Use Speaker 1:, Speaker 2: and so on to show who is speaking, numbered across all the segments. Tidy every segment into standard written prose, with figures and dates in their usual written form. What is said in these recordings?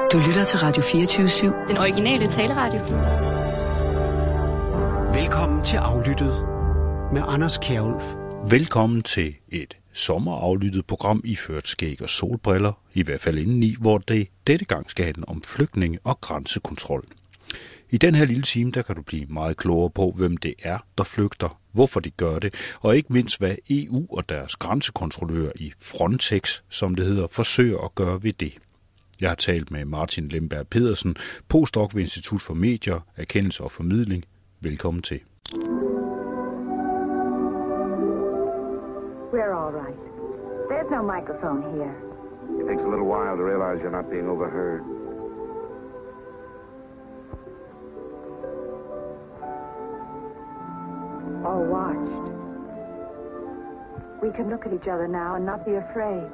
Speaker 1: Du lytter til Radio 24/7.
Speaker 2: Den originale taleradio.
Speaker 3: Velkommen til Aflyttet med Anders Kjærulf.
Speaker 4: Velkommen til et sommeraflyttet program iført skæg og solbriller, i hvert fald indeni, hvor det dette gang skal handle om flygtninge og grænsekontrol. I den her lille time, der kan du blive meget klogere på, hvem det er, der flygter, hvorfor de gør det, og ikke mindst, hvad EU og deres grænsekontrollører i Frontex, som det hedder, forsøger at gøre ved det. Jeg har talt med Martin Lemberg Pedersen, postdoc ved Institut for Medier, Erkendelse og Formidling. Velkommen til.
Speaker 5: We're all right. There's no microphone here.
Speaker 6: It takes a little while to realize you're not being overheard.
Speaker 5: Or watched. We can look at each other now and not be afraid.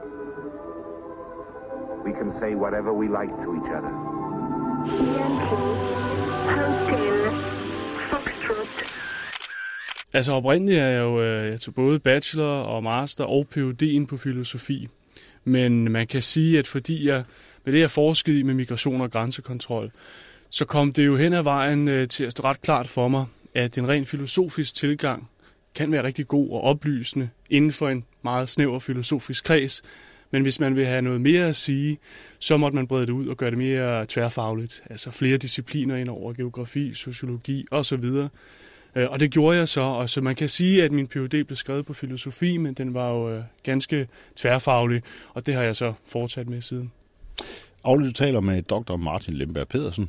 Speaker 6: We can say whatever we like to each other.
Speaker 5: Hotel Foxtrot.
Speaker 7: Altså oprindeligt er jeg jo både bachelor og master og Ph.D.'en på filosofi. Men man kan sige, at fordi jeg med det, jeg forskede i med migration og grænsekontrol, så kom det jo hen ad vejen til at stå ret klart for mig, at en ren filosofisk tilgang kan være rigtig god og oplysende inden for en meget snæver filosofisk kreds. Men hvis man vil have noget mere at sige, så måtte man brede det ud og gøre det mere tværfagligt. Altså flere discipliner ind over geografi, sociologi osv. Og det gjorde jeg så. Og så man kan sige, at min Ph.D. blev skrevet på filosofi, men den var jo ganske tværfaglig, og det har jeg så fortsat med siden.
Speaker 4: Aflyttet taler med dr. Martin Lemberg Pedersen.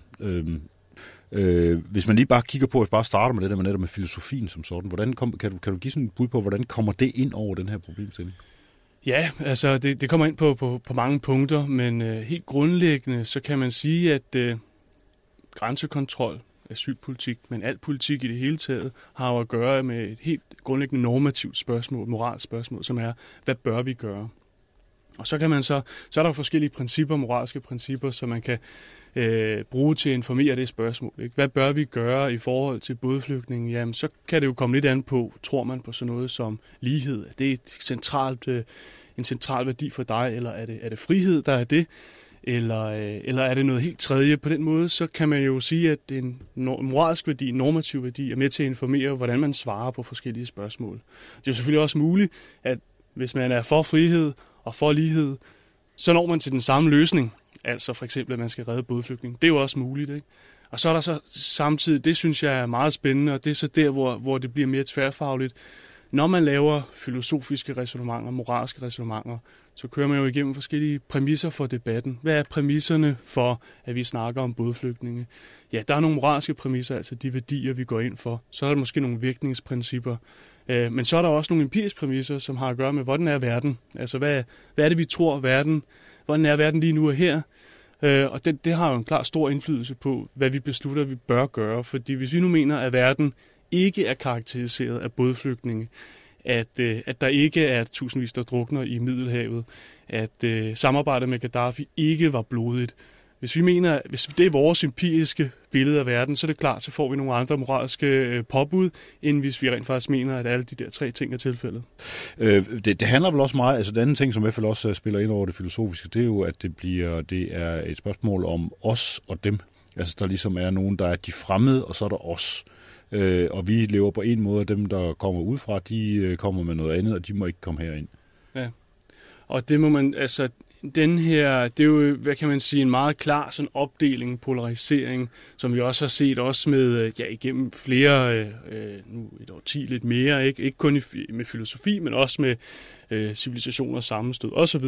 Speaker 4: Hvis man lige bare kigger på, at bare starter med det der med netop med filosofien som sådan, kan du give sådan et bud på, hvordan kommer det ind over den her problemstilling?
Speaker 7: Ja, altså det kommer ind på mange punkter, men helt grundlæggende, så kan man sige, at grænsekontrol, asylpolitik, men alt politik i det hele taget, har jo at gøre med et helt grundlæggende normativt spørgsmål, moralsk spørgsmål, som er, hvad bør vi gøre? Og så er der jo forskellige principper, moralske principper, som man kan bruge til at informere det spørgsmål. Ikke? Hvad bør vi gøre i forhold til bådflygtninge? Jamen, så kan det jo komme lidt an på, tror man på sådan noget som lighed? Er det en central værdi for dig, eller er det frihed, der er det? Eller er det noget helt tredje? På den måde, så kan man jo sige, at en moralsk værdi, en normativ værdi, er med til at informere, hvordan man svarer på forskellige spørgsmål. Det er jo selvfølgelig også muligt, at hvis man er for frihed og for lighed, så når man til den samme løsning. Altså for eksempel, at man skal redde bådflygtninge. Det er jo også muligt, ikke? Og så er der så samtidig, det synes jeg er meget spændende, og det er så der, hvor det bliver mere tværfagligt. Når man laver filosofiske ræsonnementer, moralske ræsonnementer, så kører man jo igennem forskellige præmisser for debatten. Hvad er præmisserne for, at vi snakker om bådflygtninge? Ja, der er nogle moralske præmisser, altså de værdier, vi går ind for. Så er der måske nogle virkningsprincipper. Men så er der også nogle empiriske præmisser, som har at gøre med, hvordan er verden? Altså, hvad er det, vi tror verden? Hvordan er verden lige nu og her? Og det har jo en klar stor indflydelse på, hvad vi beslutter, vi bør gøre. Fordi hvis vi nu mener, at verden ikke er karakteriseret af bådflygtninge, at der ikke er tusindvis, der drukner i Middelhavet, at samarbejdet med Gaddafi ikke var blodigt. Hvis det er vores empiriske billede af verden, så er det klart, så får vi nogle andre moralske påbud, end hvis vi rent faktisk mener, at alle de der tre ting er tilfældet.
Speaker 4: Det handler vel også meget, altså den anden ting, som i hvert fald også spiller ind over det filosofiske, det er jo, at det er et spørgsmål om os og dem. Altså der ligesom er nogen, der er de fremmede, og så er der os. Og vi lever på en måde, og dem, der kommer udefra, de kommer med noget andet, og de må ikke komme herind. Ja,
Speaker 7: og det må man, altså den her, det er jo, hvad kan man sige, en meget klar sådan opdeling, polarisering, som vi også har set også med, igennem flere, nu et årti lidt mere, ikke kun med filosofi, men også med civilisationer, sammenstød osv.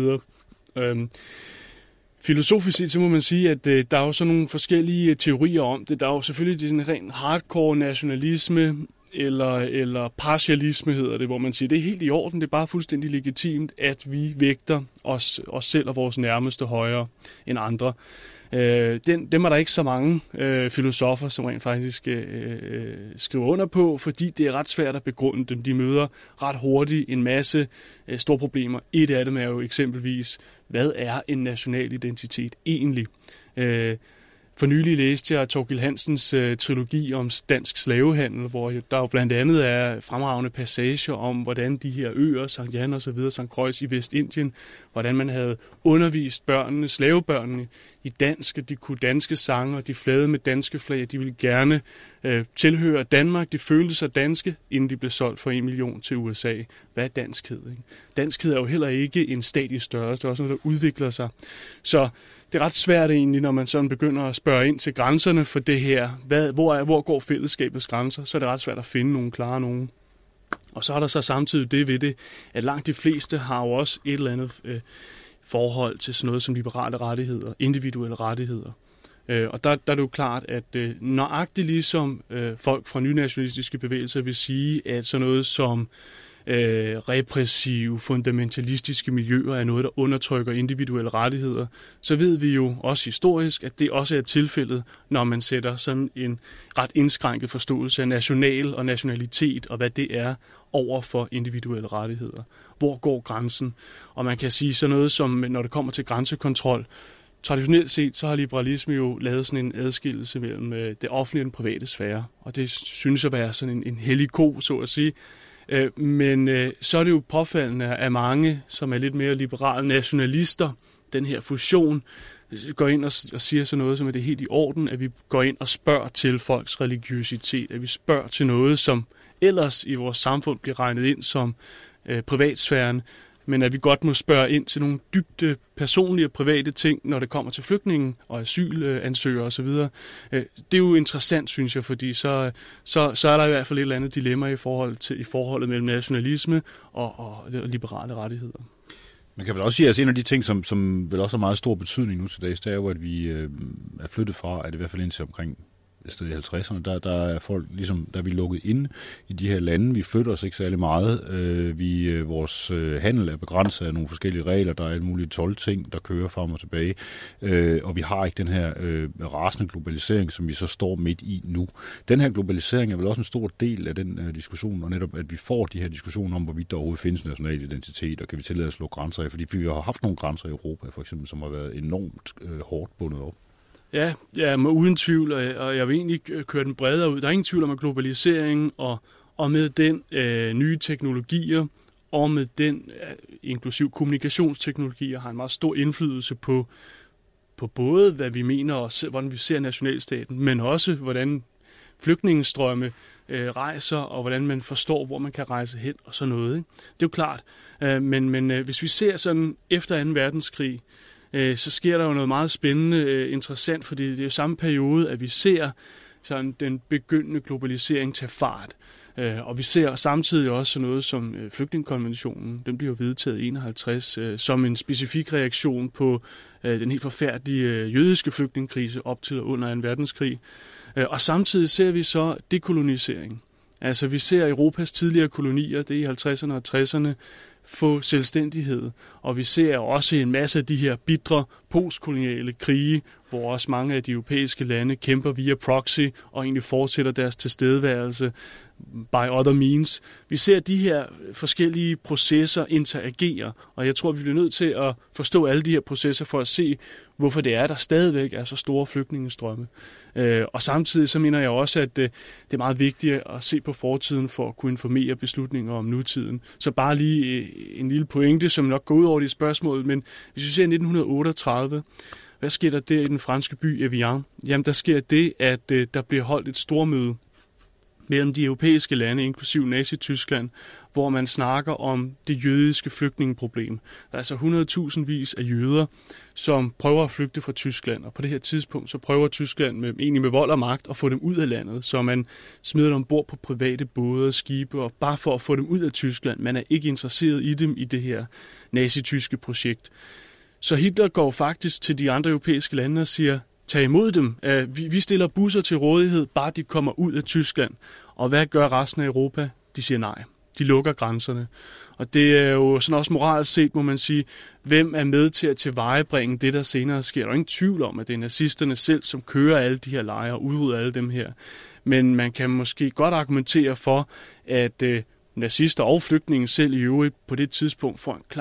Speaker 7: Filosofisk set, så må man sige, at der er jo sådan nogle forskellige teorier om det. Der er jo selvfølgelig sådan ren hardcore nationalisme, eller partialisme hedder det, hvor man siger, det er helt i orden, det er bare fuldstændig legitimt, at vi vægter os selv og vores nærmeste højere end andre. Dem er der ikke så mange filosofer, som rent faktisk skriver under på, fordi det er ret svært at begrunde dem. De møder ret hurtigt en masse store problemer. Et af dem er jo eksempelvis, hvad er en national identitet egentlig? For nylig læste jeg Thorkild Hansens trilogi om dansk slavehandel, hvor der jo blandt andet er fremragende passager om, hvordan de her øer, Sankt Jan og så videre, Sankt Croix i Vestindien, hvordan man havde undervist børnene, slavebørnene i dansk, de kunne danske sange, og de flagede med danske flag, de ville gerne tilhøre Danmark, de følte sig danske, inden de blev solgt for 1 million til USA. Hvad er danskhed? Ikke? Danskhed er jo heller ikke en statisk størrelse, det er også noget, der udvikler sig. Så det er ret svært egentlig, når man sådan begynder at spørge ind til grænserne for det her. Hvor går fællesskabets grænser? Så er det ret svært at finde nogle klare nogen. Og så er der så samtidig det ved det, at langt de fleste har jo også et eller andet forhold til sådan noget som liberale rettigheder, individuelle rettigheder. Og der er det jo klart, at nøjagtigt ligesom folk fra nynationalistiske bevægelser vil sige, at sådan noget som repressive, fundamentalistiske miljøer er noget, der undertrykker individuelle rettigheder, så ved vi jo også historisk, at det også er tilfældet, når man sætter sådan en ret indskrænket forståelse af national og nationalitet og hvad det er over for individuelle rettigheder. Hvor går grænsen? Og man kan sige sådan noget som, når det kommer til grænsekontrol, traditionelt set, så har liberalisme jo lavet sådan en adskillelse mellem det offentlige og den private sfære, og det synes at være sådan en hellig ko, så at sige. Men så er det jo påfaldende af mange, som er lidt mere liberale nationalister, den her fusion, går ind og siger sådan noget, som er det helt i orden, at vi går ind og spørger til folks religiøsitet, at vi spørger til noget, som ellers i vores samfund bliver regnet ind som privatsfæren, men at vi godt må spørge ind til nogle dybt personlige og private ting, når det kommer til flygtninge og asylansøgere osv. Det er jo interessant, synes jeg, fordi så er der i hvert fald et eller andet dilemma i forholdet mellem nationalisme og liberale rettigheder.
Speaker 4: Man kan vel også sige, at en af de ting, som vel også har meget stor betydning nu til dags, det er jo, at vi er flyttet fra, at i hvert fald indtil omkring et sted i 50'erne, der er folk ligesom, der er vi lukket inde i de her lande. Vi flytter os ikke særlig meget. Vores handel er begrænset af nogle forskellige regler. Der er alle mulige 12 ting, der kører frem og tilbage. Og vi har ikke den her rasende globalisering, som vi så står midt i nu. Den her globalisering er vel også en stor del af den diskussion, og netop at vi får de her diskussioner om, hvorvidt der overhovedet findes national identitet, og kan vi tillade at slå grænser af. Fordi vi har haft nogle grænser i Europa, for eksempel, som har været enormt hårdt bundet op.
Speaker 7: Ja, uden tvivl, og jeg vil egentlig køre den bredere ud. Der er ingen tvivl om, at globaliseringen og med den nye teknologier, og med den inklusiv kommunikationsteknologier, har en meget stor indflydelse på både, hvad vi mener og hvordan vi ser nationalstaten, men også, hvordan flygtningestrømme rejser, og hvordan man forstår, hvor man kan rejse hen og sådan noget. Ikke? Det er jo klart. Men hvis vi ser sådan efter 2. verdenskrig, så sker der jo noget meget spændende, interessant, fordi det er jo samme periode, at vi ser sådan den begyndende globalisering tage fart. Og vi ser samtidig også sådan noget som flygtningekonventionen, den bliver jo vedtaget i 51, som en specifik reaktion på den helt forfærdelige jødiske flygtningekrise op til og under 2. verdenskrig. Og samtidig ser vi så dekolonisering. Altså vi ser Europas tidligere kolonier, det er i 50'erne og 60'erne, få selvstændighed, og vi ser også en masse af de her bitre postkoloniale krige, hvor også mange af de europæiske lande kæmper via proxy og egentlig fortsætter deres tilstedeværelse by other means. Vi ser de her forskellige processer interagere, og jeg tror, vi bliver nødt til at forstå alle de her processer for at se, hvorfor det er, der stadigvæk er så store flygtningestrømme. Og samtidig så mener jeg også, at det er meget vigtigt at se på fortiden for at kunne informere beslutninger om nutiden. Så bare lige en lille pointe, som nok går ud over de spørgsmål, men hvis vi ser 1938, hvad sker der der i den franske by Evian? Jamen, der sker det, at der bliver holdt et stormøde mellem de europæiske lande, inklusiv Nazi-Tyskland, hvor man snakker om det jødiske flygtningeproblem. Der er altså 100.000 af jøder, som prøver at flygte fra Tyskland, og på det her tidspunkt så prøver Tyskland med vold og magt at få dem ud af landet, så man smider dem ombord på private både og skibe, og bare for at få dem ud af Tyskland. Man er ikke interesseret i dem i det her nazi-tyske projekt. Så Hitler går faktisk til de andre europæiske lande og siger, tag imod dem. Vi stiller busser til rådighed, bare de kommer ud af Tyskland. Og hvad gør resten af Europa? De siger nej. De lukker grænserne. Og det er jo sådan også moralsk set, må man sige, hvem er med til at tilvejebringe det, der senere sker. Der er ingen tvivl om, at det er nazisterne selv, som kører alle de her lejre og udrydder alle dem her. Men man kan måske godt argumentere for, at nazister og flygtninge selv i øvrigt på det tidspunkt får en klar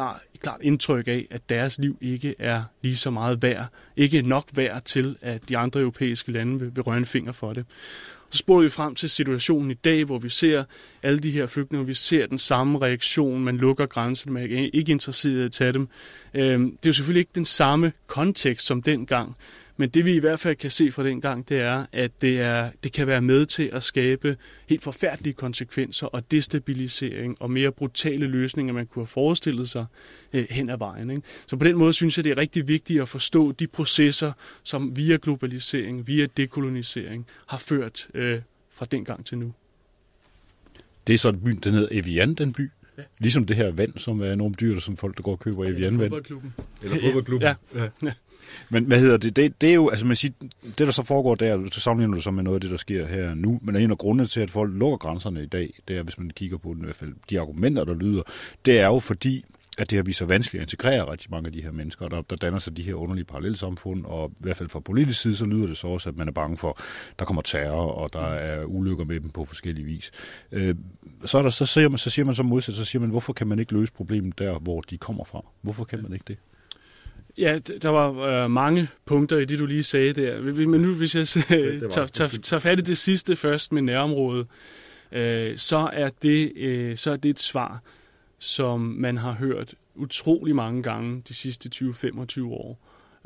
Speaker 7: klart indtryk af, at deres liv ikke er lige så meget værd, ikke nok værd til, at de andre europæiske lande vil røre en finger for det. Så spoler vi frem til situationen i dag, hvor vi ser alle de her flygtninge, vi ser den samme reaktion, man lukker grænsen, man er ikke interesseret i at tage dem. Det er jo selvfølgelig ikke den samme kontekst som dengang, men det vi i hvert fald kan se fra dengang, det er, at det kan være med til at skabe helt forfærdelige konsekvenser og destabilisering og mere brutale løsninger, man kunne have forestillet sig hen ad vejen. Ikke? Så på den måde synes jeg, det er rigtig vigtigt at forstå de processer, som via globalisering, via dekolonisering har ført fra dengang til nu. Det
Speaker 4: er så byen, den hedder Evian, den by. Ja. Ligesom det her vand, som er enormt dyrt, som folk, der går og køber Evian-vand. Eller fodboldklubben. Ja. Men hvad hedder det? Det er jo, altså man siger, det der så foregår der, så sammenligner du så med noget af det, der sker her nu, men en af grundene til, at folk lukker grænserne i dag, det er, hvis man kigger på den, i hvert fald de argumenter, der lyder, det er jo fordi, at det har vist sig vanskeligt at integrere rigtig mange af de her mennesker, og der danner sig de her underlige parallelsamfund, og i hvert fald fra politisk side, så lyder det så også, at man er bange for, der kommer terror, og der er ulykker med dem på forskellige vis. Så siger man modsat, så siger man, hvorfor kan man ikke løse problemet der, hvor de kommer fra? Hvorfor kan man ikke det?
Speaker 7: Ja, der var mange punkter i det, du lige sagde der. Men nu, hvis jeg tager fat i det sidste først med nærområdet, så er det et svar, som man har hørt utrolig mange gange de sidste 20-25 år.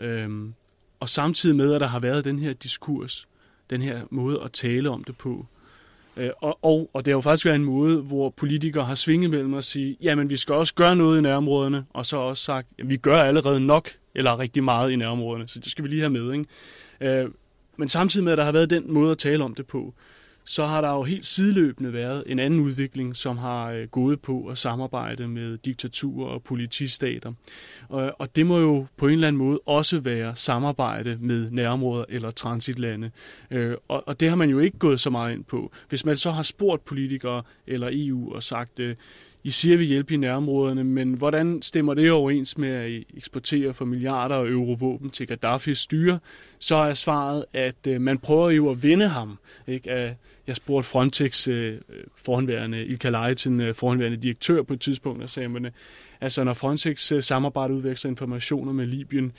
Speaker 7: Og samtidig med, at der har været den her diskurs, den her måde at tale om det på. Og det har jo faktisk været en måde, hvor politikere har svinget mellem at sige, jamen vi skal også gøre noget i nærområderne, og så også sagt, at vi gør allerede nok, eller rigtig meget i nærområderne, så det skal vi lige have med. Ikke? Men samtidig med, at der har været den måde at tale om det på, så har der jo helt sideløbende været en anden udvikling, som har gået på at samarbejde med diktaturer og politistater. Og det må jo på en eller anden måde også være samarbejde med nærområder eller transitlande. Og det har man jo ikke gået så meget ind på. Hvis man så har spurgt politikere eller EU og sagt, I siger, at vi hjælper i nærområderne, men hvordan stemmer det overens med at eksportere for milliarder af eurovåben til Gaddafis styre? Så er svaret, at man prøver jo at vinde ham. Ikke? Jeg spurgte Frontex forhenværende Ilkay Laitinen, forhenværende direktør på et tidspunkt, og sagde man, altså når Frontex samarbejde udveksler informationer med Libyen,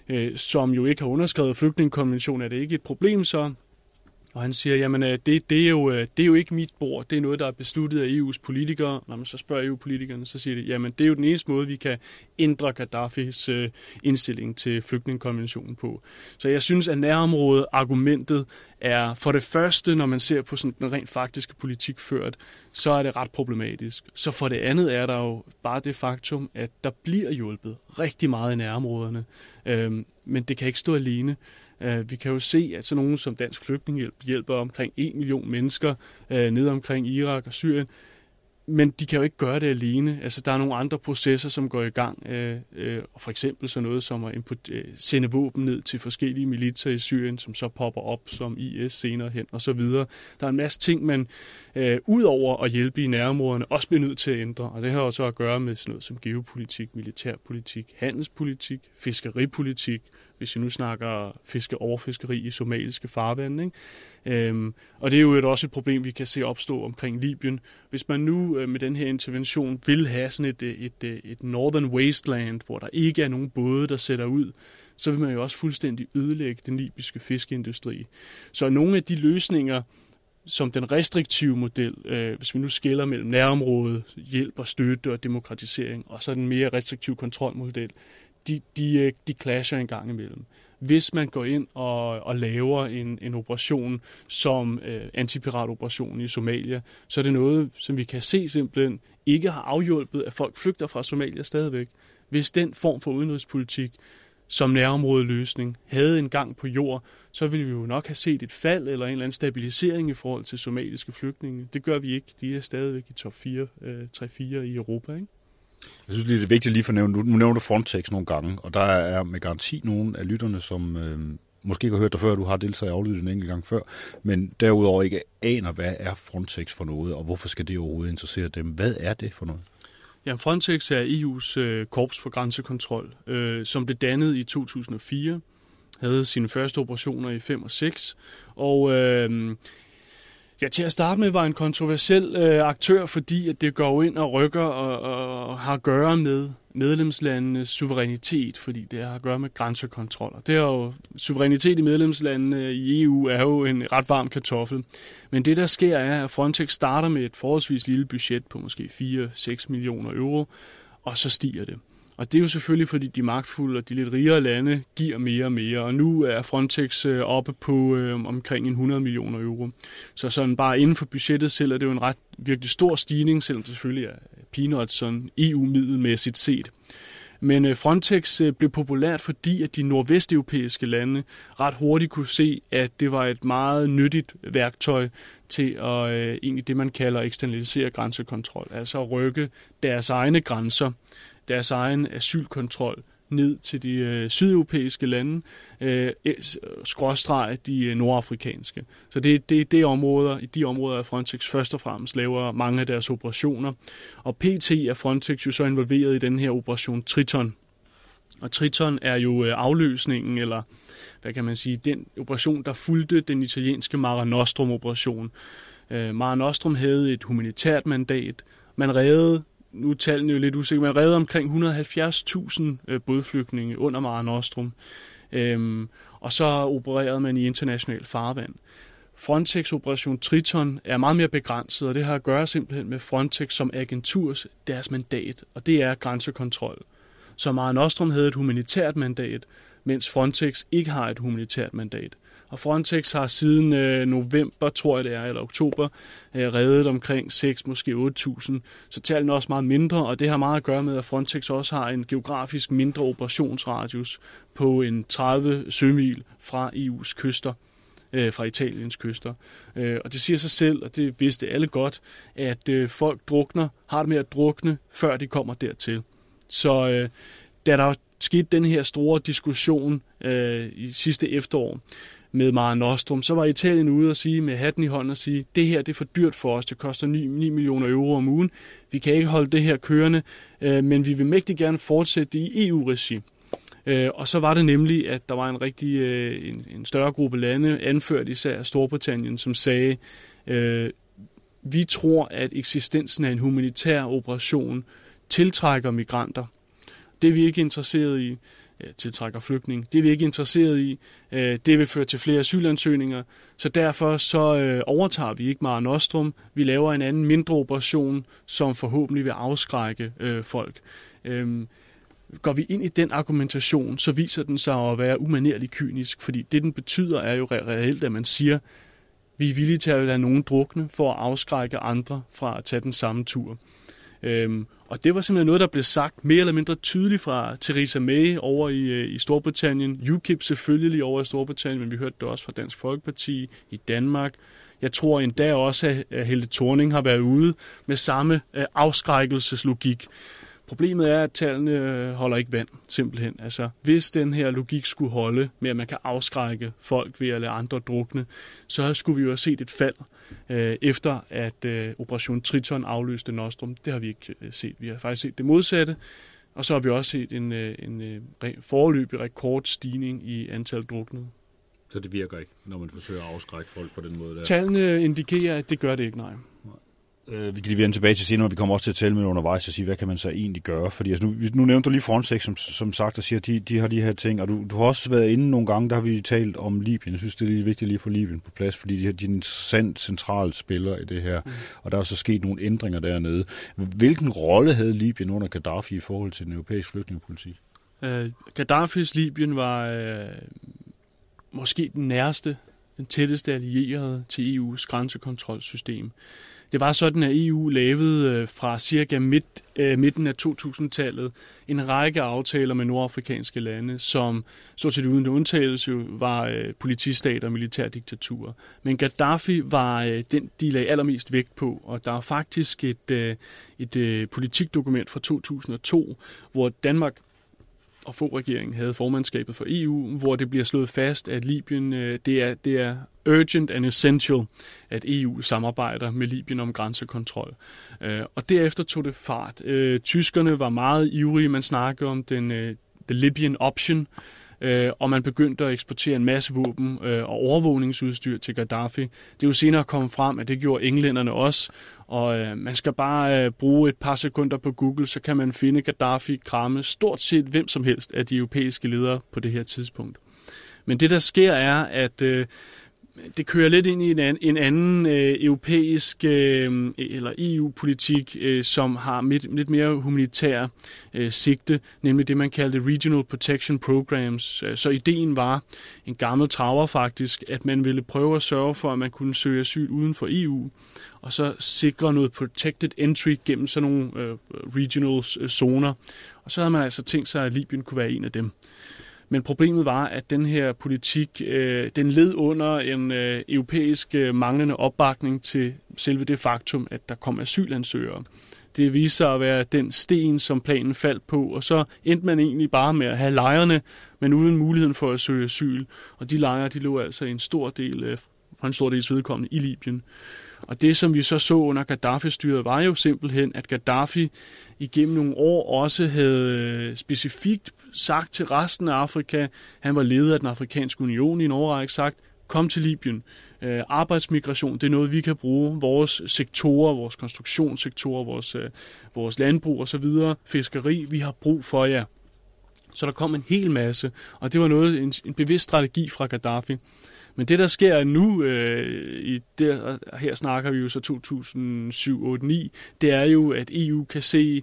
Speaker 7: som jo ikke har underskrevet flygtningekonventionen, er det ikke et problem så? Og han siger, jamen det er jo ikke mit bord, det er noget, der er besluttet af EU's politikere. Når man så spørger EU-politikerne, så siger de, jamen det er jo den eneste måde, vi kan ændre Gaddafis indstilling til flygtningekonventionen på. Så jeg synes, at nærområdet-argumentet er for det første, når man ser på sådan den rent faktiske politik ført, så er det ret problematisk. Så for det andet er der jo bare det faktum, at der bliver hjulpet rigtig meget i nærområderne, men det kan ikke stå alene. Vi kan jo se, at sådan nogen som Dansk Flygtningehjælp hjælper omkring 1 million mennesker ned omkring Irak og Syrien, men de kan jo ikke gøre det alene. Altså, der er nogle andre processer, som går i gang. For eksempel sådan noget som at sende våben ned til forskellige militser i Syrien, som så popper op som IS senere hen og så videre. Der er en masse ting, man ud over at hjælpe i nærområderne også bliver nødt til at ændre. Og det har også at gøre med sådan noget som geopolitik, militærpolitik, handelspolitik, fiskeripolitik, hvis vi nu snakker overfiskeri i somaliske farvande. Ikke? Og det er jo også et problem, vi kan se opstå omkring Libyen. Hvis man nu med den her intervention vil have sådan et northern wasteland, hvor der ikke er nogen både, der sætter ud, så vil man jo også fuldstændig ødelægge den libyske fiskeindustri. Så nogle af de løsninger, som den restriktive model, hvis vi nu skiller mellem nærområdet, hjælp og støtte og demokratisering, og så den mere restriktive kontrolmodel, de clasher en gang imellem. Hvis man går ind og laver en operation som antipiratoperationen i Somalia, så er det noget, som vi kan se simpelthen ikke har afhjulpet, at folk flygter fra Somalia stadigvæk. Hvis den form for udenrigspolitik som nærområdeløsning havde en gang på jord, så ville vi jo nok have set et fald eller en eller anden stabilisering i forhold til somaliske flygtninge. Det gør vi ikke. De er stadigvæk i top 3-4 i Europa, ikke?
Speaker 4: Jeg synes lige, det er vigtigt lige for at nævne, nu nævner du Frontex nogle gange, og der er med garanti nogle af lytterne, som måske ikke har hørt dig før, du har deltaget i aflyttet en enkelt gang før, men derudover ikke aner, hvad er Frontex for noget, og hvorfor skal det overhovedet interessere dem? Hvad er det for noget?
Speaker 7: Ja, Frontex er EU's korps for grænsekontrol, som blev dannet i 2004, havde sine første operationer i 5 og 6, og til at starte med var en kontroversiel aktør, fordi at det går ind og rykker og har at gøre med medlemslandenes suverænitet, fordi det har at gøre med grænsekontrol. Og det er jo, suverænitet i medlemslandene i EU er jo en ret varm kartoffel. Men det, der sker, er, at Frontex starter med et forholdsvis lille budget på måske 4-6 millioner euro, og så stiger det. Og det er jo selvfølgelig, fordi de magtfulde og de lidt rigere lande giver mere og mere, og nu er Frontex oppe på omkring 100 millioner euro. Så sådan bare inden for budgettet selv er det jo en ret virkelig stor stigning, selvom det selvfølgelig er peanuts sådan EU-middelmæssigt set. Men Frontex blev populært, fordi at de nordvesteuropæiske lande ret hurtigt kunne se, at det var et meget nyttigt værktøj til at egentlig det, man kalder eksternalisere grænsekontrol. Altså at rykke deres egne grænser, deres egen asylkontrol ned til de sydeuropæiske lande, skråstreg de nordafrikanske. Så det er i de områder, at Frontex først og fremmest laver mange af deres operationer. Og PT er Frontex jo så involveret i den her operation Triton. Og Triton er jo afløsningen, eller hvad kan man sige, den operation, der fulgte den italienske Mare Nostrum-operation. Mare Nostrum havde et humanitært mandat. Man reddede, nu er tallene jo lidt usikre, man reddede omkring 170.000 bådflygtninge under Mare Nostrum. Og så opererede man i international farvand. Frontex Operation Triton er meget mere begrænset, og det har at gøre simpelthen med Frontex som agenturs deres mandat, og det er grænsekontrol. Så Mare Nostrum havde et humanitært mandat, mens Frontex ikke har et humanitært mandat. Og Frontex har siden november, tror jeg det er, eller oktober, reddet omkring 6, måske 8.000. Så tallene er også meget mindre, og det har meget at gøre med, at Frontex også har en geografisk mindre operationsradius på en 30 sømil fra EU's kyster, fra Italiens kyster. Og det siger sig selv, og det vidste alle godt, at folk har det med at drukne, før de kommer dertil. Så da der skete den her store diskussion i sidste efterår med Mare Nostrum, så var Italien ude og sige med hatten i hånden og sige, det her det er for dyrt for os, det koster 9 millioner euro om ugen, vi kan ikke holde det her kørende, men vi vil mægtig gerne fortsætte det i EU-regi. Og så var det nemlig, at der var en større gruppe lande, anført især Storbritannien, som sagde, vi tror, at eksistensen af en humanitær operation tiltrækker migranter. Det er vi ikke interesseret i. Tiltrækker flygtninge. Det er vi ikke interesseret i. Det vil føre til flere asylansøgninger. Så derfor så overtager vi ikke Mare Nostrum. Vi laver en anden mindre operation, som forhåbentlig vil afskrække folk. Går vi ind i den argumentation, så viser den sig at være umanerligt kynisk, fordi det den betyder er jo reelt, at man siger, vi er villige til at lade nogen drukne for at afskrække andre fra at tage den samme tur. Og det var simpelthen noget, der blev sagt mere eller mindre tydeligt fra Theresa May over i Storbritannien, UKIP selvfølgelig over i Storbritannien, men vi hørte det også fra Dansk Folkeparti i Danmark. Jeg tror endda også, at Helle Thorning har været ude med samme afskrækkelseslogik. Problemet er, at tallene holder ikke vand, simpelthen. Altså, hvis den her logik skulle holde med, at man kan afskrække folk ved at lade andre drukne, så skulle vi jo have set et fald efter, at Operation Triton afløste Nostrum. Det har vi ikke set. Vi har faktisk set det modsatte, og så har vi også set en foreløbig rekordstigning i antal druknede.
Speaker 4: Så det virker ikke, når man forsøger at afskrække folk på den måde der?
Speaker 7: Tallene indikerer, at det gør det ikke, nej.
Speaker 4: Vi kan lige vende tilbage til senere, og vi kommer også til at tale med undervejs og sige, hvad kan man så egentlig gøre? Fordi altså, nu nævnte du lige Frontex, som sagt, og siger, at de har de her ting, og du har også været inde nogle gange, der har vi talt om Libyen. Jeg synes, det er lige vigtigt lige at få Libyen på plads, fordi de er en interessant central spiller i det her, og der er så sket nogle ændringer dernede. Hvilken rolle havde Libyen under Gaddafi i forhold til den europæiske flygtningepolitik?
Speaker 7: Gaddafis Libyen var måske den tætteste allierede til EU's grænsekontrolsystem. Det var sådan, at EU lavede fra cirka midten af 2000-tallet en række aftaler med nordafrikanske lande, som stort set uden undtagelse var politistater og militærdiktaturer. Men Gaddafi var den, de lagde allermest vægt på, og der er faktisk et politikdokument fra 2002, hvor Danmark og få-regeringen havde formandskabet for EU, hvor det bliver slået fast, at Libyen det er urgent and essential, at EU samarbejder med Libyen om grænsekontrol. Og derefter tog det fart. Tyskerne var meget ivrige, man snakkede om the Libyan option, og man begyndte at eksportere en masse våben og overvågningsudstyr til Gaddafi. Det er jo senere kommet frem, at det gjorde englænderne også, og man skal bare bruge et par sekunder på Google, så kan man finde Gaddafi kramme stort set hvem som helst af de europæiske ledere på det her tidspunkt. Men det, der sker, er, at det kører lidt ind i en anden europæisk eller EU-politik, som har lidt mere humanitær sigte, nemlig det, man kaldte Regional Protection Programs. Så ideen var, en gammel traver faktisk, at man ville prøve at sørge for, at man kunne søge asyl uden for EU, og så sikre noget protected entry gennem sådan nogle regional zoner. Og så havde man altså tænkt sig, at Libyen kunne være en af dem. Men problemet var, at den her politik, den led under en europæisk manglende opbakning til selve det faktum, at der kom asylansøgere. Det viste sig at være den sten, som planen faldt på, og så endte man egentlig bare med at have lejrene, men uden muligheden for at søge asyl. Og de lejre, de lå altså en stor del vedkommende i Libyen. Og det, som vi så under Gaddafi-styret, var jo simpelthen, at Gaddafi igennem nogle år også havde specifikt sagt til resten af Afrika, han var leder af den afrikanske union i en årrække, sagt, kom til Libyen. Arbejdsmigration, det er noget, vi kan bruge. Vores sektorer, vores konstruktionssektorer, vores landbrug osv., fiskeri, vi har brug for jer. Så der kom en hel masse, og det var en bevidst strategi fra Gaddafi. Men det, der sker nu, her snakker vi jo så 2007, 8, 9, det er jo, at EU kan se,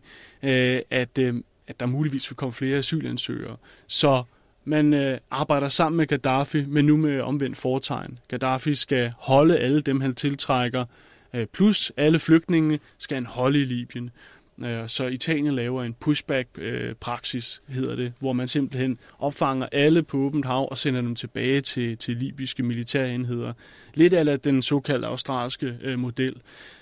Speaker 7: at der muligvis vil komme flere asylansøgere. Så man arbejder sammen med Gaddafi, men nu med omvendt fortegn. Gaddafi skal holde alle dem, han tiltrækker, plus alle flygtninge skal han holde i Libyen. Så Italien laver en pushback-praksis, hedder det, hvor man simpelthen opfanger alle på åbent hav og sender dem tilbage til libyske militærenheder. Lidt af den såkaldte australske model.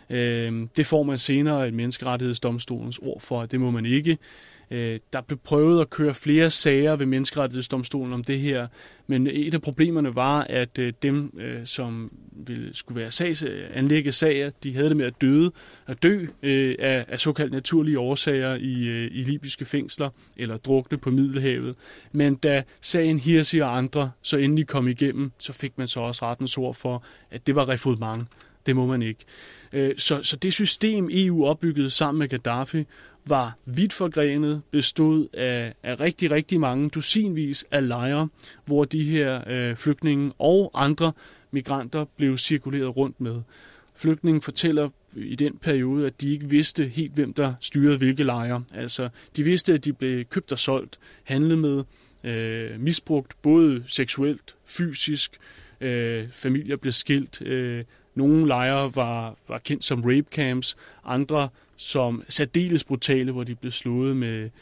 Speaker 7: Det får man senere et menneskerettighedsdomstolens ord for, at det må man ikke. Der blev prøvet at køre flere sager ved menneskerettighedsdomstolen om det her, men et af problemerne var, at dem, som skulle være anlægge sager, de havde det med at dø af såkaldt naturlige årsager i libyske fængsler, eller drukne på Middelhavet. Men da sagen Hirsi og andre så endelig kom igennem, så fik man så også rettens ord for, at det var refoulement. Det må man ikke. Så det system, EU opbyggede sammen med Gaddafi, var vidt forgrenet, bestod af rigtig, rigtig mange dusinvis af lejre, hvor de her flygtninge og andre migranter blev cirkuleret rundt med. Flygtningen fortæller i den periode, at de ikke vidste helt, hvem der styrede hvilke lejre. Altså, de vidste, at de blev købt og solgt, handlet med, misbrugt, både seksuelt, fysisk, familier blev skilt. Nogle lejre var kendt som rape camps, andre som særdeles brutale, hvor de blev slået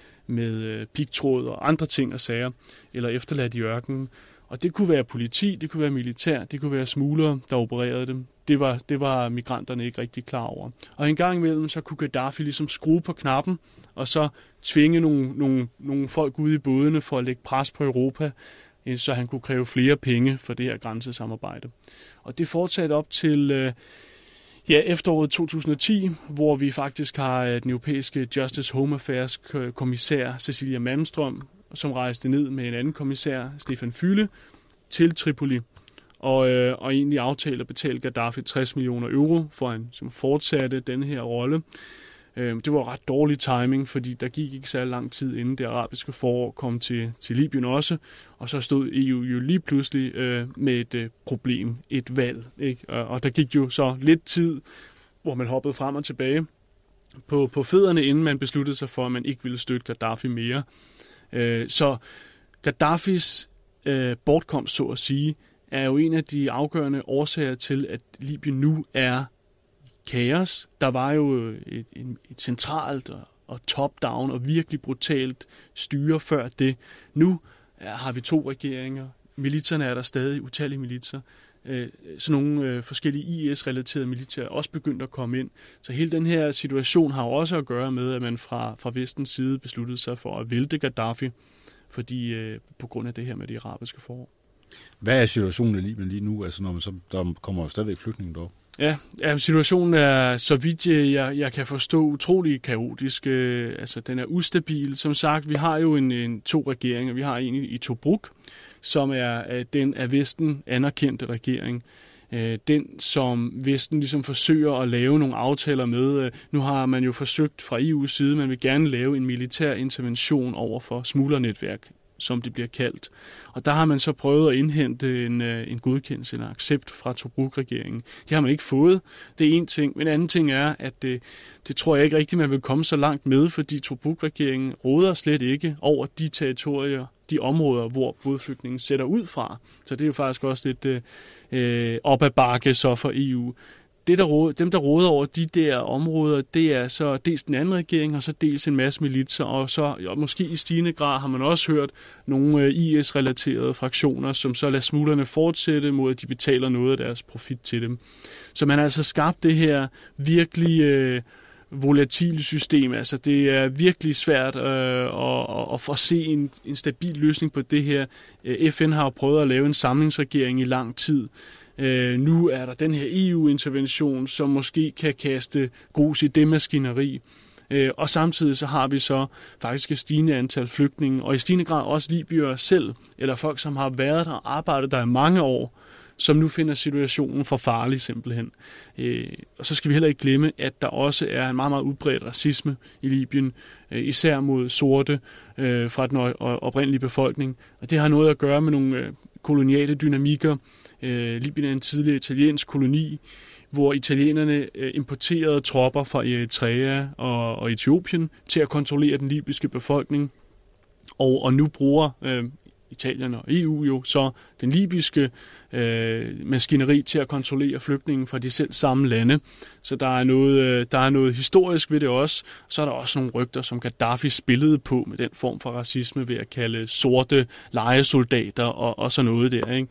Speaker 7: med pigtråd og andre ting og sager, eller efterladt i ørkenen. Og det kunne være politi, det kunne være militær, det kunne være smuglere, der opererede dem. Det var migranterne ikke rigtig klar over. Og en gang imellem, så kunne Gaddafi ligesom skrue på knappen, og så tvinge nogle folk ud i bådene for at lægge pres på Europa, så han kunne kræve flere penge for det her grænsesamarbejde. Og det fortsatte op til efteråret 2010, hvor vi faktisk har den europæiske Justice Home Affairs kommissær Cecilia Malmström, som rejste ned med en anden kommissær, Stefan Füle, til Tripoli. Og egentlig aftalte at betale Gaddafi 60 millioner euro for han som fortsatte denne her rolle. Det var ret dårlig timing, fordi der gik ikke så lang tid inden det arabiske forår kom til Libyen også, og så stod EU jo lige pludselig med et problem, et valg. Ikke? Og der gik jo så lidt tid, hvor man hoppede frem og tilbage på fødderne, inden man besluttede sig for, at man ikke ville støtte Gaddafi mere. Så Gaddafis bortkomst, så at sige, er jo en af de afgørende årsager til, at Libyen nu er kaos. Der var jo et centralt og top-down og virkelig brutalt styre før det. Nu har vi 2 regeringer. Militserne er der stadig, utallige militser. Sådan nogle forskellige IS-relaterede militære er også begyndt at komme ind. Så hele den her situation har jo også at gøre med, at man fra vestens side besluttede sig for at vælte Gaddafi, fordi på grund af det her med det arabiske forår.
Speaker 4: Hvad er situationen i Libyen lige nu? Altså, der kommer jo stadigvæk flygtninge dog.
Speaker 7: Ja, situationen er, så vidt jeg kan forstå, utrolig kaotisk. Altså, den er ustabil. Som sagt, vi har jo to regeringer. Vi har en i Tobruk, som er den af Vesten anerkendte regering. Den, som Vesten ligesom forsøger at lave nogle aftaler med. Nu har man jo forsøgt fra EU's side, man vil gerne lave en militær intervention over for smuglernetværk, som det bliver kaldt. Og der har man så prøvet at indhente en godkendelse eller accept fra Tobruk-regeringen. Det har man ikke fået. Det er en ting. Men en anden ting er, at det tror jeg ikke rigtigt, man vil komme så langt med, fordi Tobruk-regeringen råder slet ikke over de territorier, de områder, hvor bådflygtningen sætter ud fra. Så det er jo faktisk også lidt op ad bakke så for EU. Dem, der råder over de der områder, det er så dels den anden regering, og så dels en masse militser, og så måske i stigende grad har man også hørt nogle IS-relaterede fraktioner, som så lader smuglerne fortsætte mod, at de betaler noget af deres profit til dem. Så man har altså skabt det her virkelig volatile system. Altså det er virkelig svært at få se en stabil løsning på det her. FN har jo prøvet at lave en samlingsregering i lang tid. Nu er der den her EU-intervention, som måske kan kaste grus i det maskineri. Og samtidig så har vi så faktisk et stigende antal flygtninge, og i stigende grad også libyere selv, eller folk, som har været der og arbejdet der i mange år, som nu finder situationen for farlig simpelthen. Og så skal vi heller ikke glemme, at der også er en meget, meget udbredt racisme i Libyen, især mod sorte fra den oprindelige befolkning. Og det har noget at gøre med nogle koloniale dynamikker. Libyen er en tidligere italiensk koloni, hvor italienerne importerede tropper fra Eritrea og Etiopien til at kontrollere den libyske befolkning. Og nu bruger Italien og EU jo så den libyske maskineri til at kontrollere flygtningen fra de selv samme lande. Så der er noget historisk ved det også. Så er der også nogle rygter, som Gaddafi spillede på med den form for racisme ved at kalde sorte lejesoldater og sådan noget der, ikke?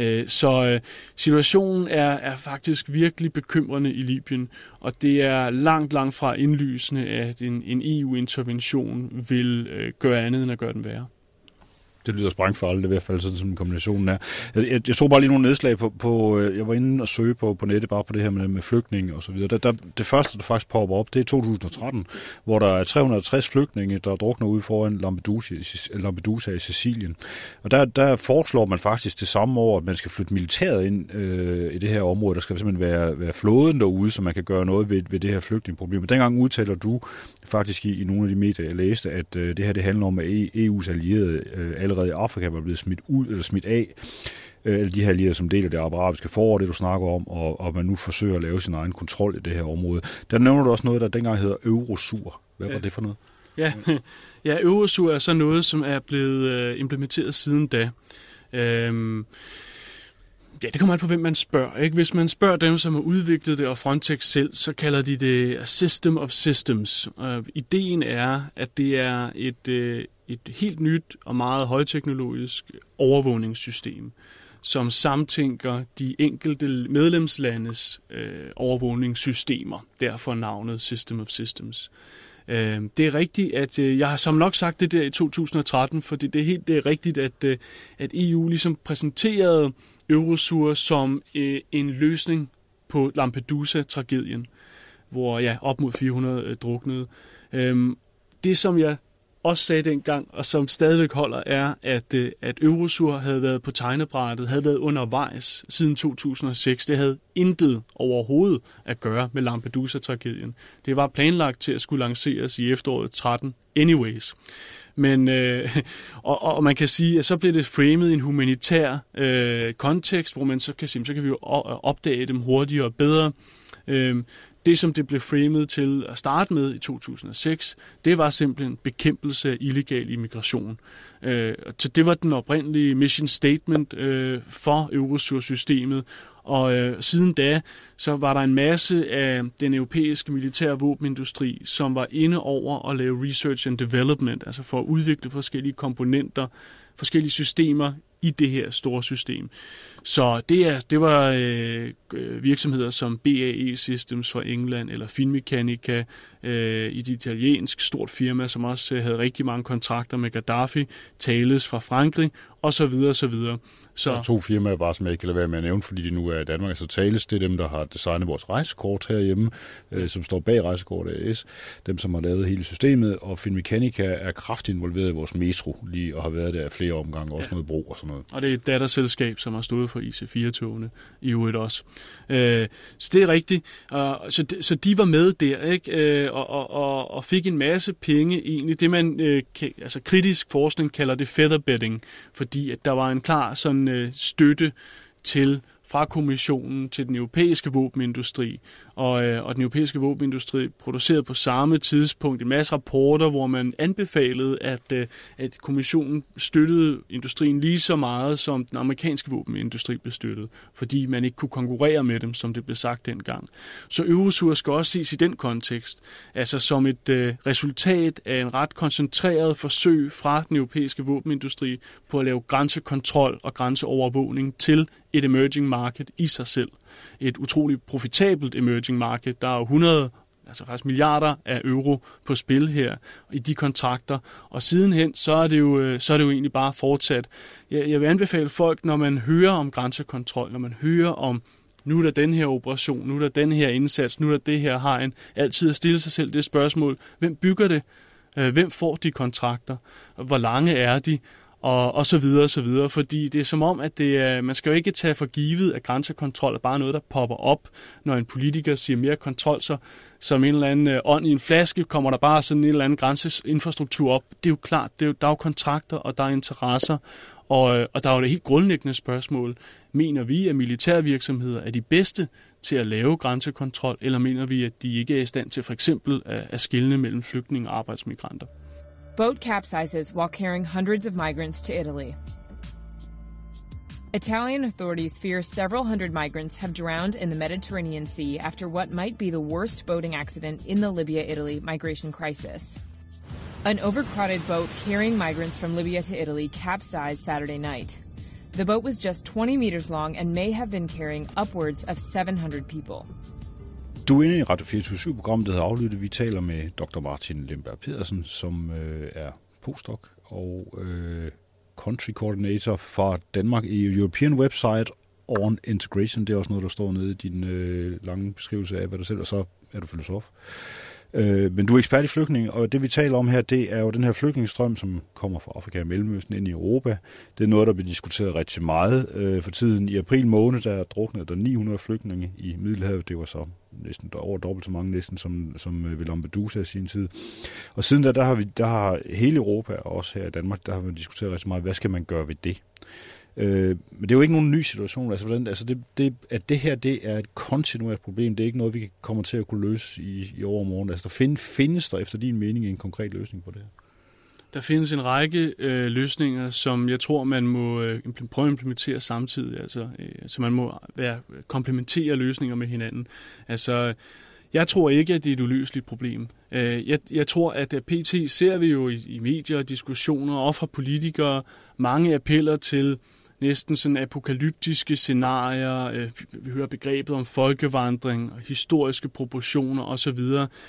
Speaker 7: Så situationen er faktisk virkelig bekymrende i Libyen, og det er langt fra indlysende, at en EU-intervention vil gøre andet end at gøre den værre.
Speaker 4: Det lyder sprængfarligt, i hvert fald sådan som kombinationen er. Jeg så bare lige nogle nedslag på jeg var inde og søge på nettet bare på det her med flygtninge og så videre. Det første, der faktisk popper op, det er 2013, hvor der er 360 flygtninge, der drukner ude foran Lampedusa i Sicilien. Og der foreslår man faktisk det samme år, at man skal flytte militæret ind i det her område. Der skal simpelthen være flåden derude, så man kan gøre noget ved det her flygtningeproblem. Men dengang udtaler du faktisk i nogle af de medier, jeg læste, at det her det handler om, at EU's allierede allerede i Afrika var blevet smidt ud eller smidt af, de her allierede som del af det arabiske forår, det du snakker om, og man nu forsøger at lave sin egen kontrol i det her område. Der nævner du også noget, der dengang hedder Eurosur. Hvad var det for noget?
Speaker 7: Ja, Eurosur er så noget, som er blevet implementeret siden da. Ja, det kommer an på, hvem man spørger, ikke? Hvis man spørger dem, som har udviklet det, og Frontex selv, så kalder de det a system of systems. Ideen er, at det er et helt nyt og meget højteknologisk overvågningssystem, som samtænker de enkelte medlemslandes overvågningssystemer. Derfor navnet System of Systems. Det er rigtigt, at jeg har som nok sagt det der i 2013, for det er rigtigt, at EU ligesom præsenterede Eurosur som en løsning på Lampedusa-tragedien, hvor op mod 400 druknede. Det, som jeg også sagde dengang, og som stadigvæk holder, er, at Eurosur havde været på tegnebrættet, havde været undervejs siden 2006. Det havde intet overhovedet at gøre med Lampedusa-tragedien. Det var planlagt til at skulle lanceres i efteråret 13 anyways. Men, og man kan sige, at så blev det framet i en humanitær kontekst, hvor man så kan sige, så kan vi jo opdage dem hurtigere og bedre. Det, som det blev framet til at starte med i 2006, det var simpelthen bekæmpelse af illegal immigration. Så det var den oprindelige mission statement for Eurosur-systemet. Og siden da, så var der en masse af den europæiske militære våbenindustri, som var inde over at lave research and development, altså for at udvikle forskellige komponenter, forskellige systemer i det her store system. Så det var virksomheder som BAE Systems fra England, eller Finmeccanica, et italiensk stort firma, som også havde rigtig mange kontrakter med Gaddafi, Thales fra Frankrig, og så videre, så videre.
Speaker 4: Så der er 2 firmaer, bare som jeg ikke kan lade være med at nævne, fordi de nu er i Danmark. Altså Thales, det er dem, der har designet vores rejsekort herhjemme, som står bag Rejsekort AS. Dem, som har lavet hele systemet, og Finmeccanica er kraftigt involveret i vores metro lige, og har været der flere omgange, også noget bro og sådan noget. Og
Speaker 7: det er et datterselskab, som har stået for IC4-togene i øvrigt også. Så det er rigtigt. Så de var med der, ikke? Og fik en masse penge egentlig. Det man altså kritisk forskning kalder det featherbedding, fordi at der var en klar sådan støtte til fra kommissionen til den europæiske våbenindustri. Og den europæiske våbenindustri producerede på samme tidspunkt en masse rapporter, hvor man anbefalede, at kommissionen støttede industrien lige så meget, som den amerikanske våbenindustri blev støttet, fordi man ikke kunne konkurrere med dem, som det blev sagt dengang. Så Eurosur skal også ses i den kontekst, altså som et resultat af en ret koncentreret forsøg fra den europæiske våbenindustri på at lave grænsekontrol og grænseovervågning til et emerging market i sig selv. Et utroligt profitabelt emerging market. Der er jo 100, altså faktisk milliarder af euro på spil her i de kontrakter. Og sidenhen, så er det jo egentlig bare fortsat. Jeg vil anbefale folk, når man hører om grænsekontrol, når man hører om nu er der den her operation, nu er der den her indsats, nu er der det her hegn, altid at stille sig selv det spørgsmål, hvem bygger det? Hvem får de kontrakter? Hvor lange er de? Og så videre, fordi det er som om, at man skal jo ikke tage for givet, at grænsekontrol er bare noget, der popper op, når en politiker siger mere kontrol, så som en eller anden ånd i en flaske, kommer der bare sådan en eller anden grænseinfrastruktur op. Det er jo klart, der er jo kontrakter, og der er interesser, og der er jo det helt grundlæggende spørgsmål. Mener vi, at militærvirksomheder er de bedste til at lave grænsekontrol, eller mener vi, at de ikke er i stand til for eksempel at skelne mellem flygtninge og arbejdsmigranter?
Speaker 2: Boat capsizes while carrying hundreds of migrants to Italy. Italian authorities fear several hundred migrants have drowned in the Mediterranean Sea after what might be the worst boating accident in the Libya-Italy migration crisis. An overcrowded boat carrying migrants from Libya to Italy capsized Saturday night. The boat was just 20 meters long and may have been carrying upwards of 700 people.
Speaker 4: Du er inde i Radio 24/7-programmet, der hedder Aflyttet. Vi taler med Dr. Martin Lemberg Pedersen, som er postdoc og country coordinator fra Danmark i European Website on Integration. Det er også noget, der står nede i din lange beskrivelse af, hvad du selv er, så er du filosof. Men du er ekspert i flygtninge, og det vi taler om her, det er jo den her flygtningestrøm, som kommer fra Afrika og Mellemøsten ind i Europa. Det er noget, der bliver diskuteret rigtig meget for tiden. I april måned, der druknede der 900 flygtninge i Middelhavet. Det var så næsten over dobbelt så mange næsten, som ved Lampedusa i sin tid. Og siden der har hele Europa, og også her i Danmark, der har vi diskuteret rigtig meget, hvad skal man gøre ved det? Men det er jo ikke nogen ny situation. Det her er et kontinuerligt problem. Det er ikke noget, vi kommer til at kunne løse i overmorgen. Altså, findes der efter din mening en konkret løsning på det her?
Speaker 7: Der findes en række løsninger, som jeg tror, man må prøve at implementere samtidig. Altså, så man må komplementere løsninger med hinanden. Altså, jeg tror ikke, at det er et uløseligt problem. Jeg tror, at PT ser vi jo i medier og diskussioner, og fra politikere, mange appeller til næsten sådan apokalyptiske scenarier. Vi hører begrebet om folkevandring, historiske proportioner osv.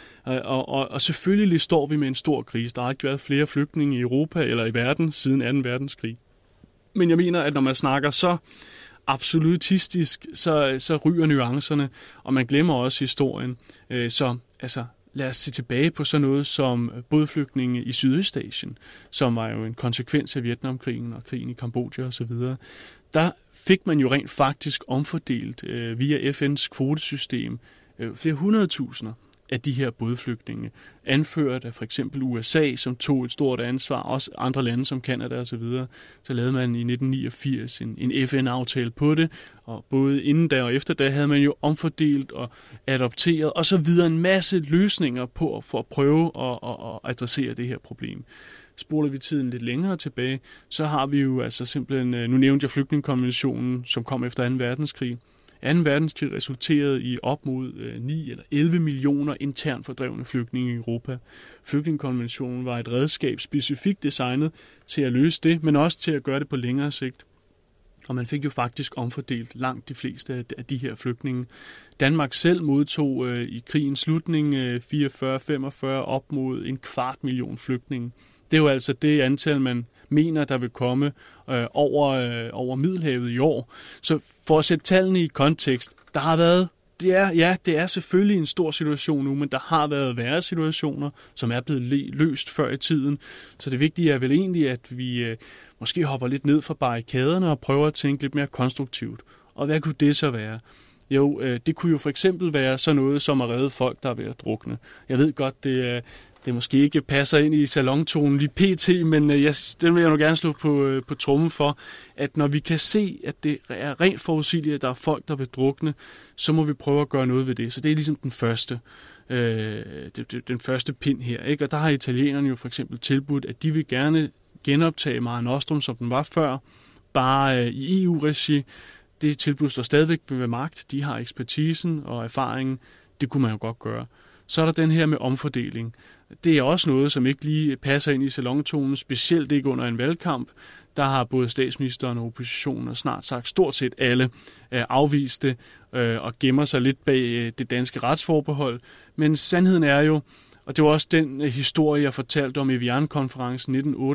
Speaker 7: Og selvfølgelig står vi med en stor krise. Der har ikke været flere flygtninge i Europa eller i verden siden 2. verdenskrig. Men jeg mener, at når man snakker så absolutistisk, så ryger nuancerne, og man glemmer også historien. Lad os se tilbage på sådan noget som bådflygtninge i Sydøstasien, som var jo en konsekvens af Vietnamkrigen og krigen i Kambodja osv. Der fik man jo rent faktisk omfordelt via FN's kvotesystem flere 100.000 af de her bådflygtninge, anført af for eksempel USA, som tog et stort ansvar, også andre lande som Canada osv. Så lavede man i 1989 en FN-aftale på det, og både inden da og efter da havde man jo omfordelt og adopteret, og så videre en masse løsninger på for at prøve at adressere det her problem. Spoler vi tiden lidt længere tilbage, så har vi jo altså simpelthen, nu nævnte jeg flygtningekonventionen, som kom efter 2. verdenskrig. 2. verdenskrig resulterede i op mod 9 eller 11 millioner internt fordrevne flygtninge i Europa. Flygtningekonventionen var et redskab specifikt designet til at løse det, men også til at gøre det på længere sigt. Og man fik jo faktisk omfordelt langt de fleste af de her flygtninge. Danmark selv modtog i krigens slutning 44-45 op mod 250.000 flygtninge. Det er jo altså det antal, man mener, der vil komme over Middelhavet i år. Så for at sætte tallene i kontekst, der har været, det er selvfølgelig en stor situation nu, men der har været værre situationer, som er blevet løst før i tiden. Så det vigtige er vel egentlig, at vi måske hopper lidt ned fra barrikaderne og prøver at tænke lidt mere konstruktivt. Og hvad kunne det så være? Jo, det kunne jo for eksempel være sådan noget som at redde folk, der er ved at drukne. Jeg ved godt, det måske ikke passer ind i salontonen lige pt, men den vil jeg nu gerne slå på trommen for, at når vi kan se, at det er rent forudsigeligt, at der er folk, der vil drukne, så må vi prøve at gøre noget ved det. Så det er ligesom den første pind her, ikke? Og der har italienerne jo for eksempel tilbudt, at de vil gerne genoptage Mare Nostrum, som den var før, bare i EU-regi. Det tilbud står stadigvæk ved magt. De har ekspertisen og erfaringen. Det kunne man jo godt gøre. Så er der den her med omfordeling. Det er også noget, som ikke lige passer ind i salontonen, specielt ikke under en valgkamp. Der har både statsministeren og oppositionen og snart sagt stort set alle afvist det og gemmer sig lidt bag det danske retsforbehold. Men sandheden er jo, og det var også den historie, jeg fortalte om i Evian-konferencen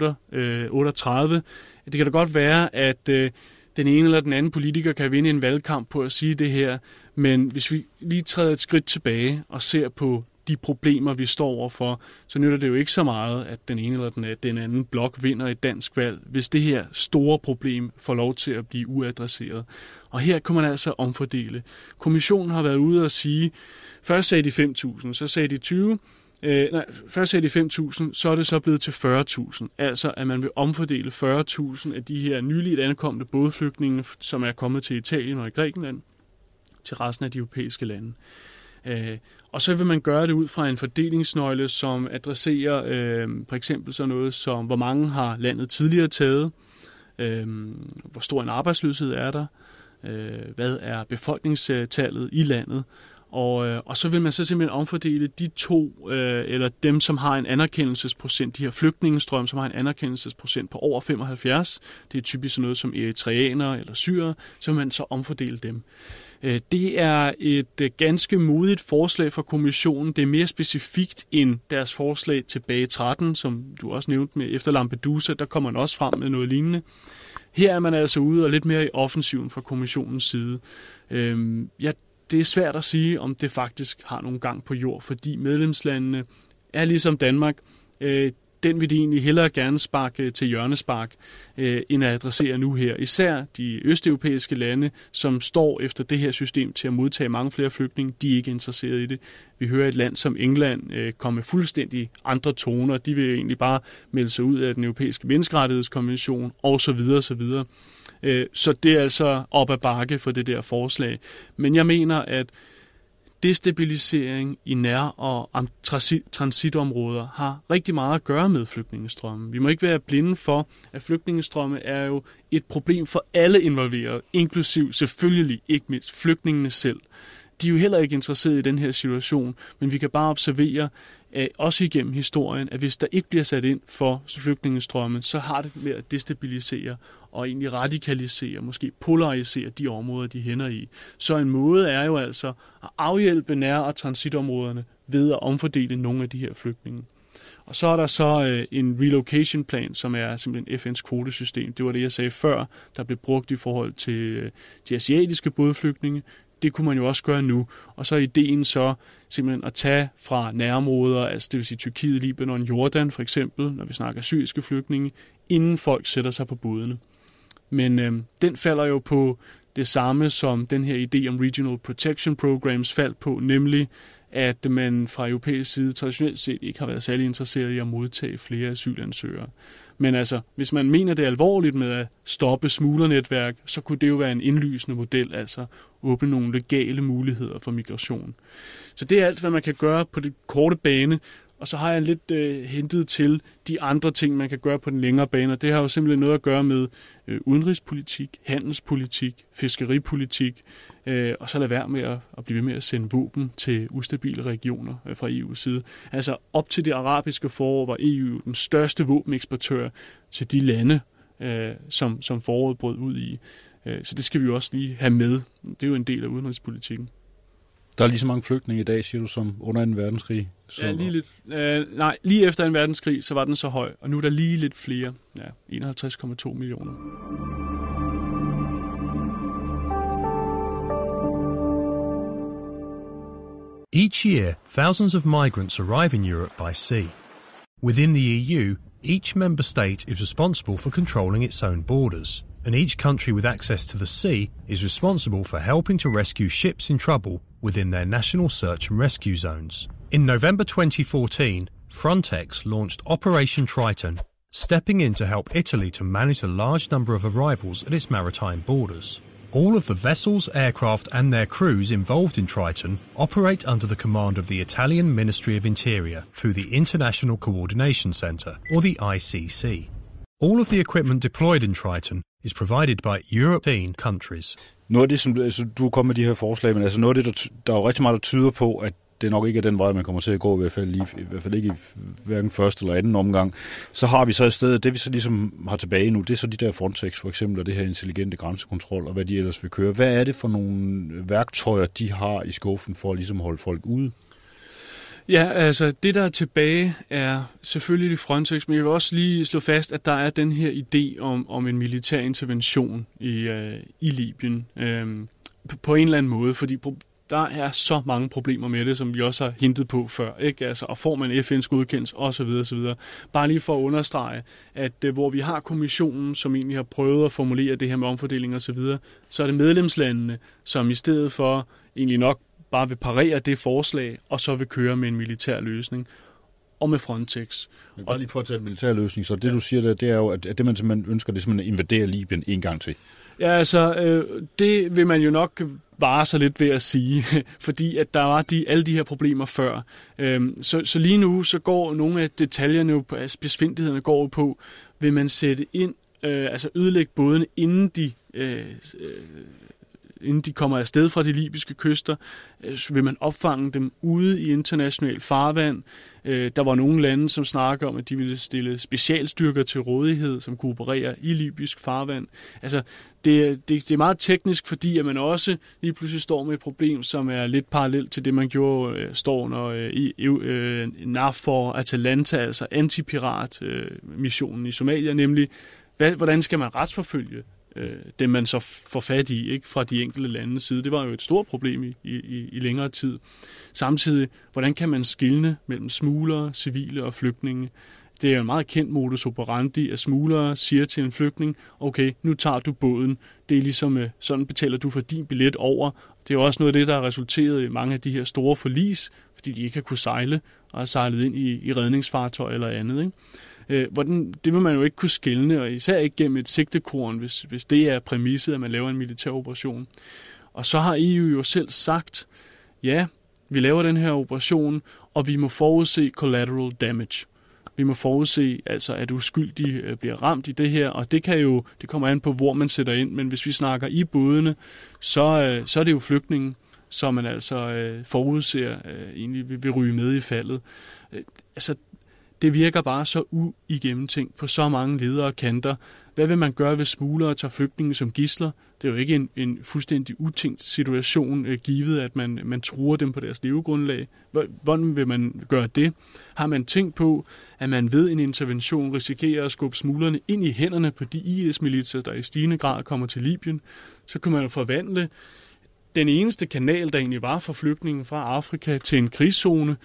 Speaker 7: 1938, det kan da godt være, at den ene eller den anden politiker kan vinde en valgkamp på at sige det her, men hvis vi lige træder et skridt tilbage og ser på de problemer, vi står overfor, så nytter det jo ikke så meget, at den ene eller den anden blok vinder et dansk valg, hvis det her store problem får lov til at blive uadresseret. Og her kan man altså omfordele. Kommissionen har været ude og sige, først sagde de 5.000, så sagde de 20. Først sagde de 5.000, så er det så blevet til 40.000. Altså, at man vil omfordele 40.000 af de her nyligt ankomne bådflygtninge, som er kommet til Italien og i Grækenland, til resten af de europæiske lande. Og så vil man gøre det ud fra en fordelingsnøgle, som adresserer for eksempel sådan noget som, hvor mange har landet tidligere taget, hvor stor en arbejdsløshed er der, hvad er befolkningstallet i landet, og så vil man så simpelthen omfordele de to, eller dem, som har en anerkendelsesprocent, de her flygtningestrøm, som har en anerkendelsesprocent på over 75, det er typisk sådan noget som eritreanere eller syrere, så vil man så omfordele dem. Det er et ganske modigt forslag fra kommissionen. Det er mere specifikt end deres forslag tilbage i 13, som du også nævnte med efter Lampedusa, der kommer man også frem med noget lignende. Her er man altså ude og lidt mere i offensiven fra kommissionens side. Det er svært at sige, om det faktisk har nogen gang på jord, fordi medlemslandene er ligesom Danmark. Den vil de egentlig hellere gerne sparke til hjørnespark, end at adressere nu her. Især de østeuropæiske lande, som står efter det her system til at modtage mange flere flygtninge, de er ikke interesseret i det. Vi hører et land som England komme med fuldstændig andre toner. De vil egentlig bare melde sig ud af den europæiske menneskerettighedskonvention osv. osv. Så det er altså op ad bakke for det der forslag. Men jeg mener, at destabilisering i nær- og transitområder har rigtig meget at gøre med flygtningestrømmen. Vi må ikke være blinde for, at flygtningestrømme er jo et problem for alle involverede, inklusiv selvfølgelig ikke mindst flygtningene selv. De er jo heller ikke interesseret i den her situation, men vi kan bare observere, også igennem historien, at hvis der ikke bliver sat ind for flygtningestrømme, så har det med at destabilisere og egentlig radikalisere, måske polarisere de områder, de hænder i. Så en måde er jo altså at afhjælpe nær- og transitområderne ved at omfordele nogle af de her flygtninge. Og så er der så en relocation plan, som er simpelthen FN's kvotesystem. Det var det, jeg sagde før, der blev brugt i forhold til de asiatiske bådflygtninge. Det kunne man jo også gøre nu. Og så er ideen så simpelthen at tage fra nærområder, altså det vil sige Tyrkiet, Libanon, Jordan for eksempel, når vi snakker syriske flygtninge, inden folk sætter sig på bådene. Men den falder jo på det samme som den her idé om Regional Protection Programs faldt på, nemlig at man fra europæisk side traditionelt set ikke har været særlig interesseret i at modtage flere asylansøgere. Men altså, hvis man mener det alvorligt med at stoppe smuglernetværk, så kunne det jo være en indlysende model, altså åbne nogle legale muligheder for migration. Så det er alt, hvad man kan gøre på det korte bane, og så har jeg lidt hentet til de andre ting, man kan gøre på den længere bane, og det har jo simpelthen noget at gøre med udenrigspolitik, handelspolitik, fiskeripolitik, og så lade være med at blive ved med at sende våben til ustabile regioner fra EU's side. Altså op til det arabiske forår var EU den største våbeneksportør til de lande, som foråret brød ud i. Så det skal vi jo også lige have med. Det er jo en del af udenrigspolitikken.
Speaker 4: Der er lige så mange flygtninge i dag, siger du, som under 2. verdenskrig? Så...
Speaker 7: Ja, lige efter 2. verdenskrig, så var den så høj, og nu er der lige lidt flere. Ja, 51,2 millioner.
Speaker 8: Each year, thousands of migrants arrive in Europe by sea. Within the EU, each member state is responsible for controlling its own borders, and each country with access to the sea is responsible for helping to rescue ships in trouble within their national search and rescue zones. In November 2014, Frontex launched Operation Triton, stepping in to help Italy to manage the large number of arrivals at its maritime borders. All of the vessels, aircraft and their crews involved in Triton operate under the command of the Italian Ministry of Interior through the International Coordination Centre, or the ICC. All of the equipment deployed in Triton is provided by European countries.
Speaker 4: Noget af det, som du kommer med de her forslag, men altså noget af det, der er jo rigtig meget, der tyder på, at det nok ikke er den vej, man kommer til at gå, i hvert fald ikke i hverken første eller anden omgang. Så har vi så i stedet, det vi så ligesom har tilbage nu, det er så de der Frontex for eksempel, og det her intelligente grænsekontrol, og hvad de ellers vil køre. Hvad er det for nogle værktøjer, de har i skuffen for at ligesom holde folk ude?
Speaker 7: Ja, altså det der er tilbage er selvfølgelig Frontex, men jeg vil også lige slå fast, at der er den her idé om en militær intervention i Libyen på en eller anden måde, fordi der er så mange problemer med det, som vi også har hintet på før, ikke? Altså, og får man FN's godkendelse osv. osv. Bare lige for at understrege, at hvor vi har kommissionen, som egentlig har prøvet at formulere det her med omfordeling osv., så er det medlemslandene, som i stedet for egentlig nok bare vil parere det forslag, og så vil køre med en militær løsning, og med Frontex.
Speaker 4: Men bare lige for at tage en militær løsning, så det du siger der, det er jo, at det man simpelthen ønsker, det er simpelthen at invadere Libyen en gang til.
Speaker 7: Ja, altså, det vil man jo nok vare sig lidt ved at sige, fordi at der var alle de her problemer før. Så lige nu, så går nogle af detaljerne, besvindeligheden går på, vil man sætte ind, altså ødelægge bådene, inden de kommer afsted fra de libyske kyster, vil man opfange dem ude i international farvand. Der var nogle lande, som snakker om, at de ville stille specialstyrker til rådighed, som kunne operere i libysk farvand. Altså, det er meget teknisk, fordi at man også lige pludselig står med et problem, som er lidt parallelt til det, man gjorde i NAVFOR Atalanta, altså antipirat-missionen i Somalia, nemlig, hvordan skal man retsforfølge dem, man så får fat i, ikke, fra de enkelte landes side. Det var jo et stort problem i længere tid. Samtidig, hvordan kan man skelne mellem smuglere, civile og flygtninge? Det er en meget kendt modus operandi, at smuglere siger til en flygtning, okay, nu tager du båden. Det er ligesom, sådan betaler du for din billet over. Det er jo også noget af det, der har resulteret i mange af de her store forlis, fordi de ikke har kunnet sejle og har sejlet ind i redningsfartøj eller andet, ikke? Det vil man jo ikke kunne skelne, og især ikke gennem et sigtekorn, hvis det er præmisset, at man laver en militær operation. Og så har EU jo selv sagt, ja, vi laver den her operation, og vi må forudse collateral damage. Vi må forudse, altså, at uskyldige bliver ramt i det her, og det kommer an på, hvor man sætter ind, men hvis vi snakker i bådene, så er det jo flygtningen, som man altså forudser egentlig vil ryge med i faldet. Altså, det virker bare så uigennemtænkt på så mange ledere og kanter. Hvad vil man gøre, hvis smuglere tager flygtninge som gidsler? Det er jo ikke en fuldstændig utænkt situation, givet at man truer dem på deres levegrundlag. Hvordan vil man gøre det? Har man tænkt på, at man ved en intervention risikerer at skubbe smuglerne ind i hænderne på de IS-militser, der i stigende grad kommer til Libyen? Så kan man jo forvandle den eneste kanal, der egentlig var for flygtninge fra Afrika til en krigszone.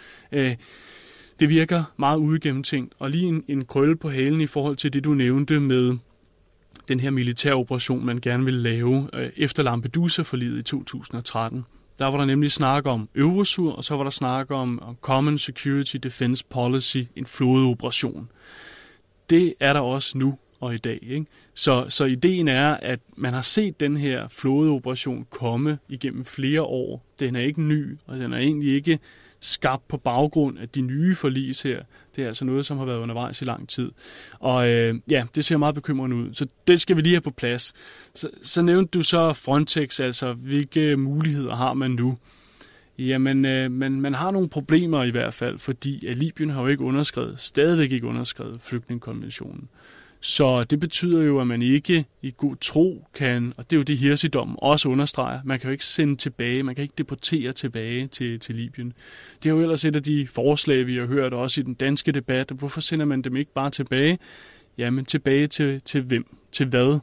Speaker 7: Det virker meget uigennemtænkt, og lige en krølle på halen i forhold til det, du nævnte med den her militære operation, man gerne ville lave efter Lampedusa-forliget i 2013. Der var der nemlig snak om Eurosur, og så var der snak om Common Security Defense Policy, en flådeoperation. Det er der også nu og i dag, ikke? Så ideen er, at man har set den her flådeoperation komme igennem flere år. Den er ikke ny, og den er egentlig ikke skabt på baggrund af de nye forlis her. Det er altså noget, som har været undervejs i lang tid. Og det ser meget bekymrende ud. Så det skal vi lige have på plads. Så nævnte du så Frontex, altså hvilke muligheder har man nu? Jamen, man har nogle problemer i hvert fald, fordi Libyen har jo ikke stadigvæk ikke underskrevet flygtningekonventionen. Så det betyder jo, at man ikke i god tro kan, og det er jo det Hirsi-dommen også understreger, man kan jo ikke sende tilbage, man kan ikke deportere tilbage til Libyen. Det er jo ellers et af de forslag, vi har hørt også i den danske debat. Hvorfor sender man dem ikke bare tilbage? Jamen tilbage til hvem? Til hvad?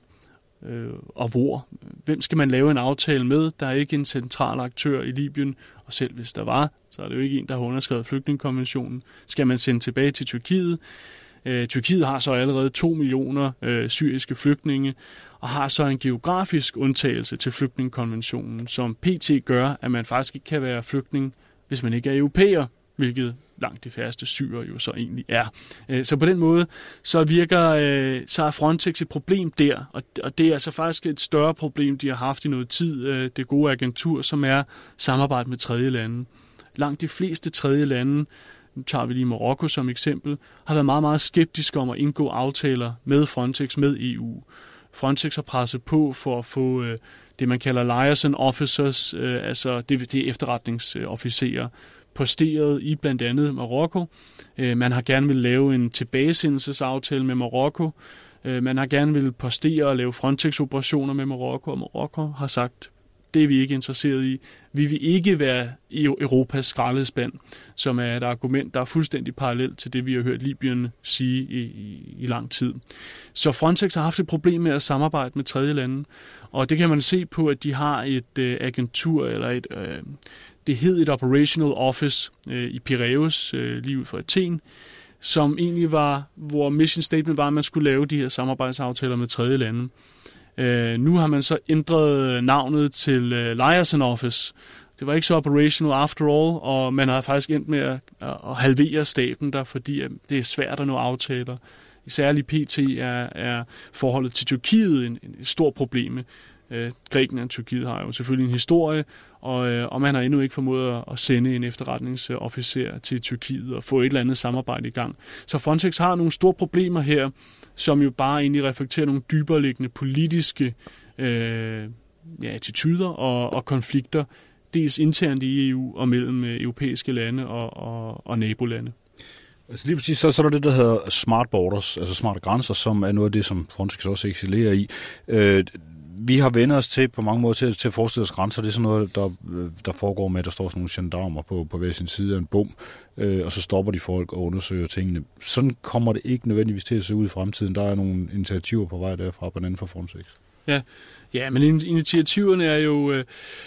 Speaker 7: Og hvor? Hvem skal man lave en aftale med? Der er ikke en central aktør i Libyen, og selv hvis der var, så er det jo ikke en, der har underskrevet flygtningekonventionen. Skal man sende tilbage til Tyrkiet? Tyrkiet har så allerede 2 millioner syriske flygtninge, og har så en geografisk undtagelse til flygtningekonventionen, som pt. Gør, at man faktisk ikke kan være flygtning, hvis man ikke er europæer, hvilket langt de færreste syrere jo så egentlig er. Så på den måde, så er Frontex et problem der, og det er altså faktisk et større problem, de har haft i noget tid, det gode agentur, som er samarbejde med tredje lande. Langt de fleste tredje lande, nu tager vi lige Marokko som eksempel, har været meget, meget skeptiske om at indgå aftaler med Frontex, med EU. Frontex har presset på for at få det, man kalder liaison officers, altså det er efterretningsofficerer, posteret i blandt andet Marokko. Man har gerne vil lave en tilbagesendelsesaftale med Marokko. Man har gerne vil postere og lave Frontex-operationer med Marokko, og Marokko har sagt, det er vi ikke interesseret i. Vi vil ikke være i Europas skraldespand, som er et argument, der er fuldstændig parallelt til det, vi har hørt Libyen sige i lang tid. Så Frontex har haft et problem med at samarbejde med tredje lande, og det kan man se på, at de har et agentur, eller det hed et operational office i Piraeus, lige ud fra Athen, som egentlig var, hvor mission statement var, at man skulle lave de her samarbejdsaftaler med tredje lande. Nu har man så ændret navnet til Liaison Office. Det var ikke så operational after all, og man har faktisk endt med at halvere staben der, fordi det er svært at nå aftaler. Særligt PT er forholdet til Tyrkiet et stort problem. Grækenland og Tyrkiet har jo selvfølgelig en historie, og man har endnu ikke formået at sende en efterretningsofficer til Tyrkiet og få et eller andet samarbejde i gang. Så Frontex har nogle store problemer her, som jo bare egentlig reflekterer nogle dybereliggende politiske attityder og konflikter, dels internt i EU og mellem europæiske lande og nabolande.
Speaker 4: Altså lige præcis, så er der det, der hedder smart borders, altså smarte grænser, som er noget af det, som Frontex også excellerer i. Vi har vendt os til på mange måder til at forestille os grænser. Det er sådan noget, der foregår med, at der står sådan nogle gendarmer på hver sin side af en bom, og så stopper de folk og undersøger tingene. Sådan kommer det ikke nødvendigvis til at se ud i fremtiden. Der er nogle initiativer på vej derfra, blandt andet fra Frontex.
Speaker 7: Ja, men initiativerne er jo...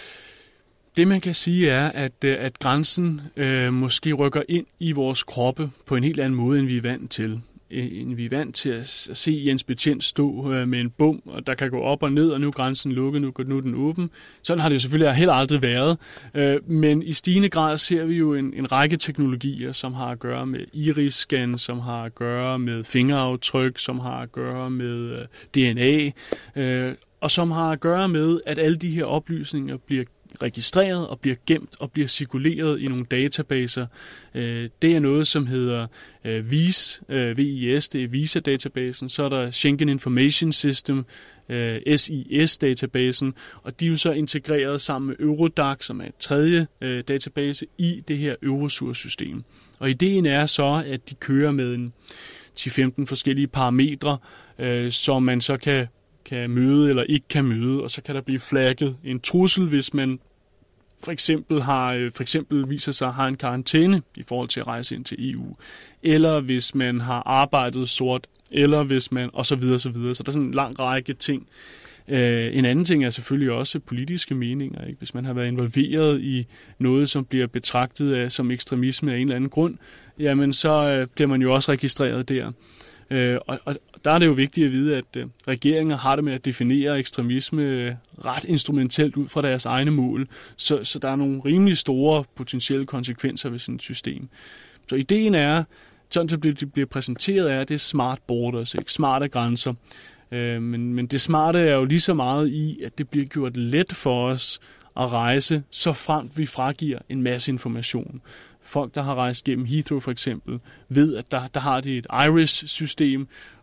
Speaker 7: Det man kan sige er, at grænsen måske rykker ind i vores kroppe på en helt anden måde, end vi er vant til. Vi er vant til at se Jens Betjent stå med en bom, og der kan gå op og ned, og nu er grænsen lukket, nu er den åben. Sådan har det jo selvfølgelig heller aldrig været. Men i stigende grad ser vi jo en række teknologier, som har at gøre med iris-scan, som har at gøre med fingeraftryk, som har at gøre med DNA, og som har at gøre med, at alle de her oplysninger bliver registreret og bliver gemt og bliver cirkuleret i nogle databaser. Det er noget, som hedder VIS, VIS, det er Visa-databasen. Så er der Schengen Information System, SIS-databasen, og de er jo så integreret sammen med Eurodac, som er et tredje database i det her Eurosur-system. Og ideen er så, at de kører med en 10-15 forskellige parametre, som man så kan møde eller ikke kan møde, og så kan der blive flagget en trussel, hvis man for eksempel viser sig at have en karantæne i forhold til at rejse ind til EU, eller hvis man har arbejdet sort, eller hvis man og så videre, så videre. Så der er sådan en lang række ting. En anden ting er selvfølgelig også politiske meninger. Ikke? Hvis man har været involveret i noget, som bliver betragtet som ekstremisme af en eller anden grund, jamen så bliver man jo også registreret der. Og der er det jo vigtigt at vide, at regeringer har det med at definere ekstremisme ret instrumentelt ud fra deres egne mål, så der er nogle rimelig store potentielle konsekvenser ved sådan et system. Så ideen er, sådan som det bliver præsenteret, er, at det er smart borders, ikke? Smarte grænser. Men det smarte er jo lige så meget i, at det bliver gjort let for os at rejse, så fremt vi fragiver en masse information. Folk, der har rejst gennem Heathrow for eksempel, ved, at der har de et iris-system,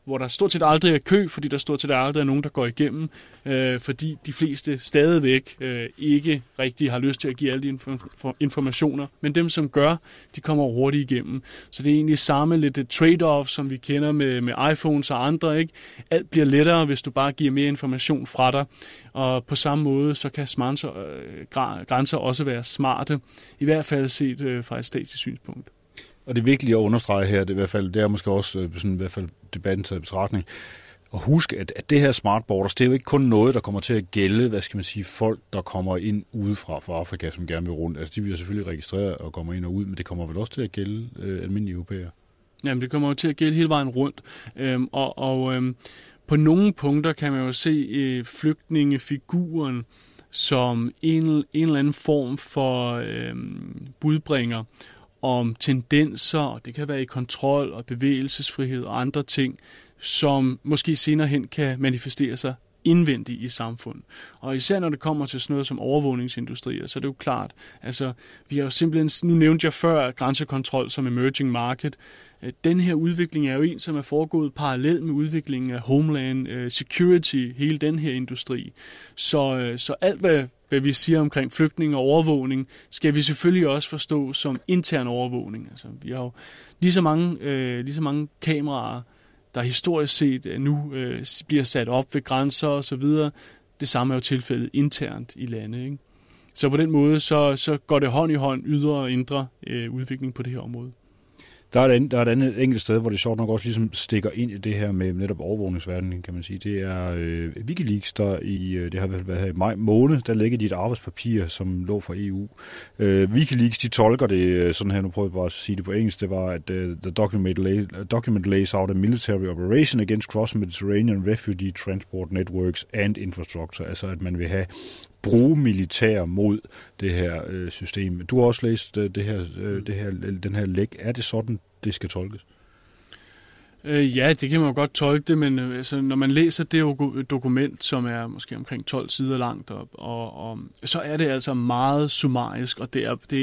Speaker 7: hvor der stort set aldrig er kø, fordi der stort set aldrig er nogen, der går igennem, fordi de fleste stadigvæk ikke rigtig har lyst til at give alle de informationer, men dem, som gør, de kommer hurtigt igennem. Så det er egentlig samme lidt et trade-off, som vi kender med iPhones og andre, ikke? Alt bliver lettere, hvis du bare giver mere information fra dig, og på samme måde, så kan grænser også være smarte, i hvert fald set fra et statsligt synspunkt.
Speaker 4: Og det er vigtigt at understrege her, det er måske også sådan, i hvert fald debatten til betragtning, og husk, at det her smart borders, det er jo ikke kun noget, der kommer til at gælde, folk, der kommer ind udefra fra Afrika, som gerne vil rundt. Altså, de vil jo selvfølgelig registrere og kommer ind og ud, men det kommer vel også til at gælde almindelige europæere? Jamen, det kommer jo til at gælde hele vejen rundt. På nogle punkter kan man jo se flygtningefiguren som en eller anden form for budbringer om tendenser, og det kan være i kontrol og bevægelsesfrihed og andre ting, som måske senere hen kan manifestere sig indvendigt i samfundet. Og især når det kommer til sådan noget som overvågningsindustrier, så er det jo klart, altså vi har jo simpelthen, nu nævnte jeg før grænsekontrol som emerging market. Den her udvikling er jo en, som er foregået parallelt med udviklingen af Homeland Security, hele den her industri. Så alt, hvad vi siger omkring flygtninge og overvågning, skal vi selvfølgelig også forstå som intern overvågning. Altså, vi har jo lige så mange kameraer, der historisk set nu bliver sat op ved grænser og så videre. Det samme er jo tilfældet internt i landet, ikke? Så på den måde, så går det hånd i hånd, ydre og indre udvikling på det her område. Der er et andet enkelt sted, hvor det sjovt nok også ligesom stikker ind i det her med netop overvågningsverdenen, kan man sige. Det er Wikileaks, der det har været her i maj måned, der lægger de et arbejdspapir, som lå fra EU. Wikileaks, de tolker det sådan her, nu prøver jeg bare at sige det på engelsk, det var, at the document lays out a military operation against cross-Mediterranean refugee transport networks and infrastructure, altså at man vil bruge militær mod det her system. Du har også læst den her læk. Er det sådan, det skal tolkes?
Speaker 7: Ja, det kan man jo godt tolke det, men altså, når man læser det dokument, som er måske omkring 12 sider langt, og så er det altså meget summarisk, og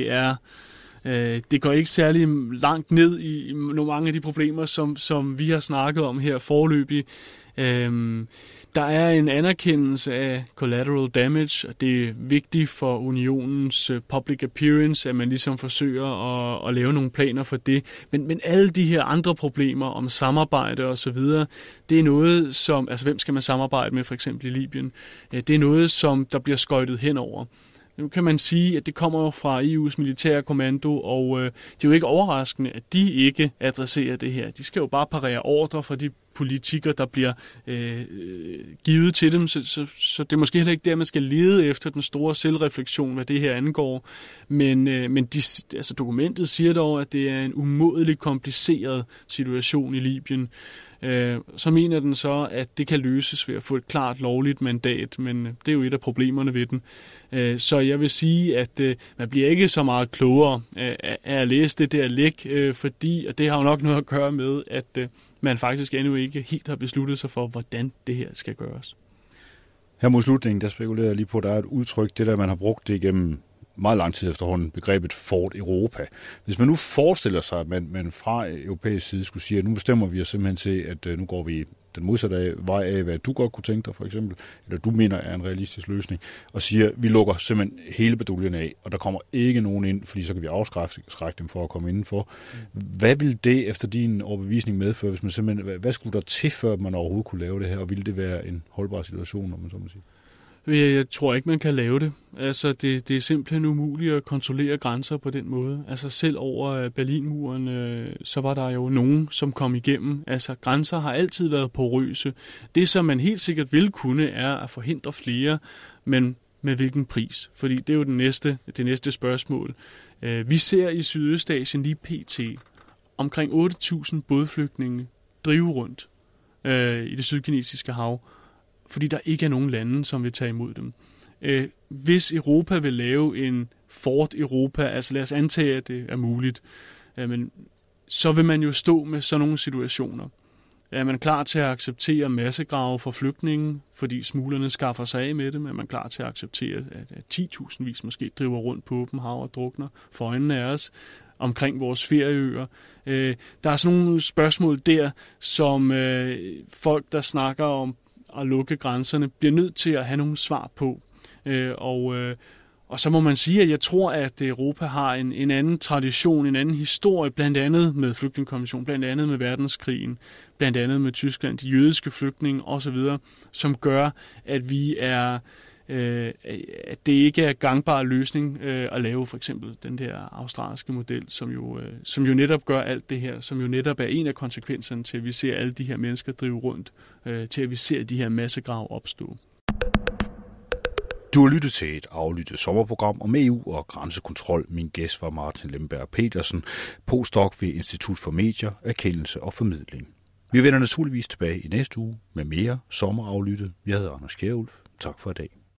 Speaker 7: det går ikke særlig langt ned i mange af de problemer, som vi har snakket om her foreløbig. Der er en anerkendelse af collateral damage, og det er vigtigt for unionens public appearance, at man ligesom forsøger at lave nogle planer for det. Men alle de her andre problemer om samarbejde og så videre, det er noget som, altså hvem skal man samarbejde med for eksempel i Libyen? Det er noget, som der bliver skøjtet henover. Nu kan man sige, at det kommer jo fra EU's militære kommando, og det er jo ikke overraskende, at de ikke adresserer det her. De skal jo bare parere ordre for de politikere, der bliver givet til dem, så det er måske heller ikke der, man skal lede efter den store selvreflektion, hvad det her angår. Men dokumentet siger dog, at det er en umådelig kompliceret situation i Libyen. Så mener den så, at det kan løses ved at få et klart lovligt mandat, men det er jo et af problemerne ved den. Så jeg vil sige, at man bliver ikke så meget klogere af at læse det der læk, fordi, og det har jo nok noget at gøre med, at man faktisk endnu ikke helt har besluttet sig for, hvordan det her skal gøres.
Speaker 4: Her mod slutningen, der spekulerer jeg lige på, at der er et udtryk, det der man har brugt det igennem meget lang tid efterhånden, begrebet Fort Europa. Hvis man nu forestiller sig, at man fra europæisk side skulle sige, at nu bestemmer vi os simpelthen til, at nu går vi den modsatte vej af, hvad du godt kunne tænke dig, for eksempel, eller du mener er en realistisk løsning, og siger, at vi lukker simpelthen hele baduljen af, og der kommer ikke nogen ind, fordi så kan vi afskrække dem for at komme indenfor. Hvad vil det efter din overbevisning medføre, hvis man simpelthen, hvad skulle der til, før man overhovedet kunne lave det her, og ville det være en holdbar situation, om man så må sige?
Speaker 7: Jeg tror ikke, man kan lave det. Altså, det er simpelthen umuligt at kontrollere grænser på den måde. Altså, selv over Berlinmuren, så var der jo nogen, som kom igennem. Altså, grænser har altid været porøse. Det, som man helt sikkert vil kunne, er at forhindre flere, men med hvilken pris? Fordi det er jo det næste spørgsmål. Vi ser i Sydøstasien lige pt. Omkring 8.000 bådflygtninge drive rundt i det sydkinesiske hav, fordi der ikke er nogen lande, som vil tage imod dem. Hvis Europa vil lave en Fort Europa, altså lad os antage, at det er muligt, men så vil man jo stå med sådan nogle situationer. Er man klar til at acceptere massegrave for flygtninge, fordi smuglerne skaffer sig af med dem? Er man klar til at acceptere, at 10.000 måske driver rundt på åben hav og drukner for øjnene af os? omkring vores ferieøer. Der er sådan nogle spørgsmål der, som folk, der snakker om at lukke grænserne, bliver nødt til at have nogle svar på. Og så må man sige, at jeg tror, at Europa har en anden tradition, en anden historie, blandt andet med flygtningekonventionen, blandt andet med verdenskrigen, blandt andet med Tyskland, de jødiske flygtninge osv., som gør, at at det ikke er gangbar løsning at lave for eksempel den der australske model, som jo netop gør alt det her, som jo netop er en af konsekvenserne til, at vi ser alle de her mennesker drive rundt, til at vi ser de her massegrave opstå.
Speaker 4: Du har lyttet til et aflyttet sommerprogram om EU og grænsekontrol. Min gæst var Martin Lemberg Petersen, postdoc ved Institut for Medier, Erkendelse og Formidling. Vi vender naturligvis tilbage i næste uge med mere sommeraflyttet. Jeg hedder Anders Kjærulf. Tak for i dag.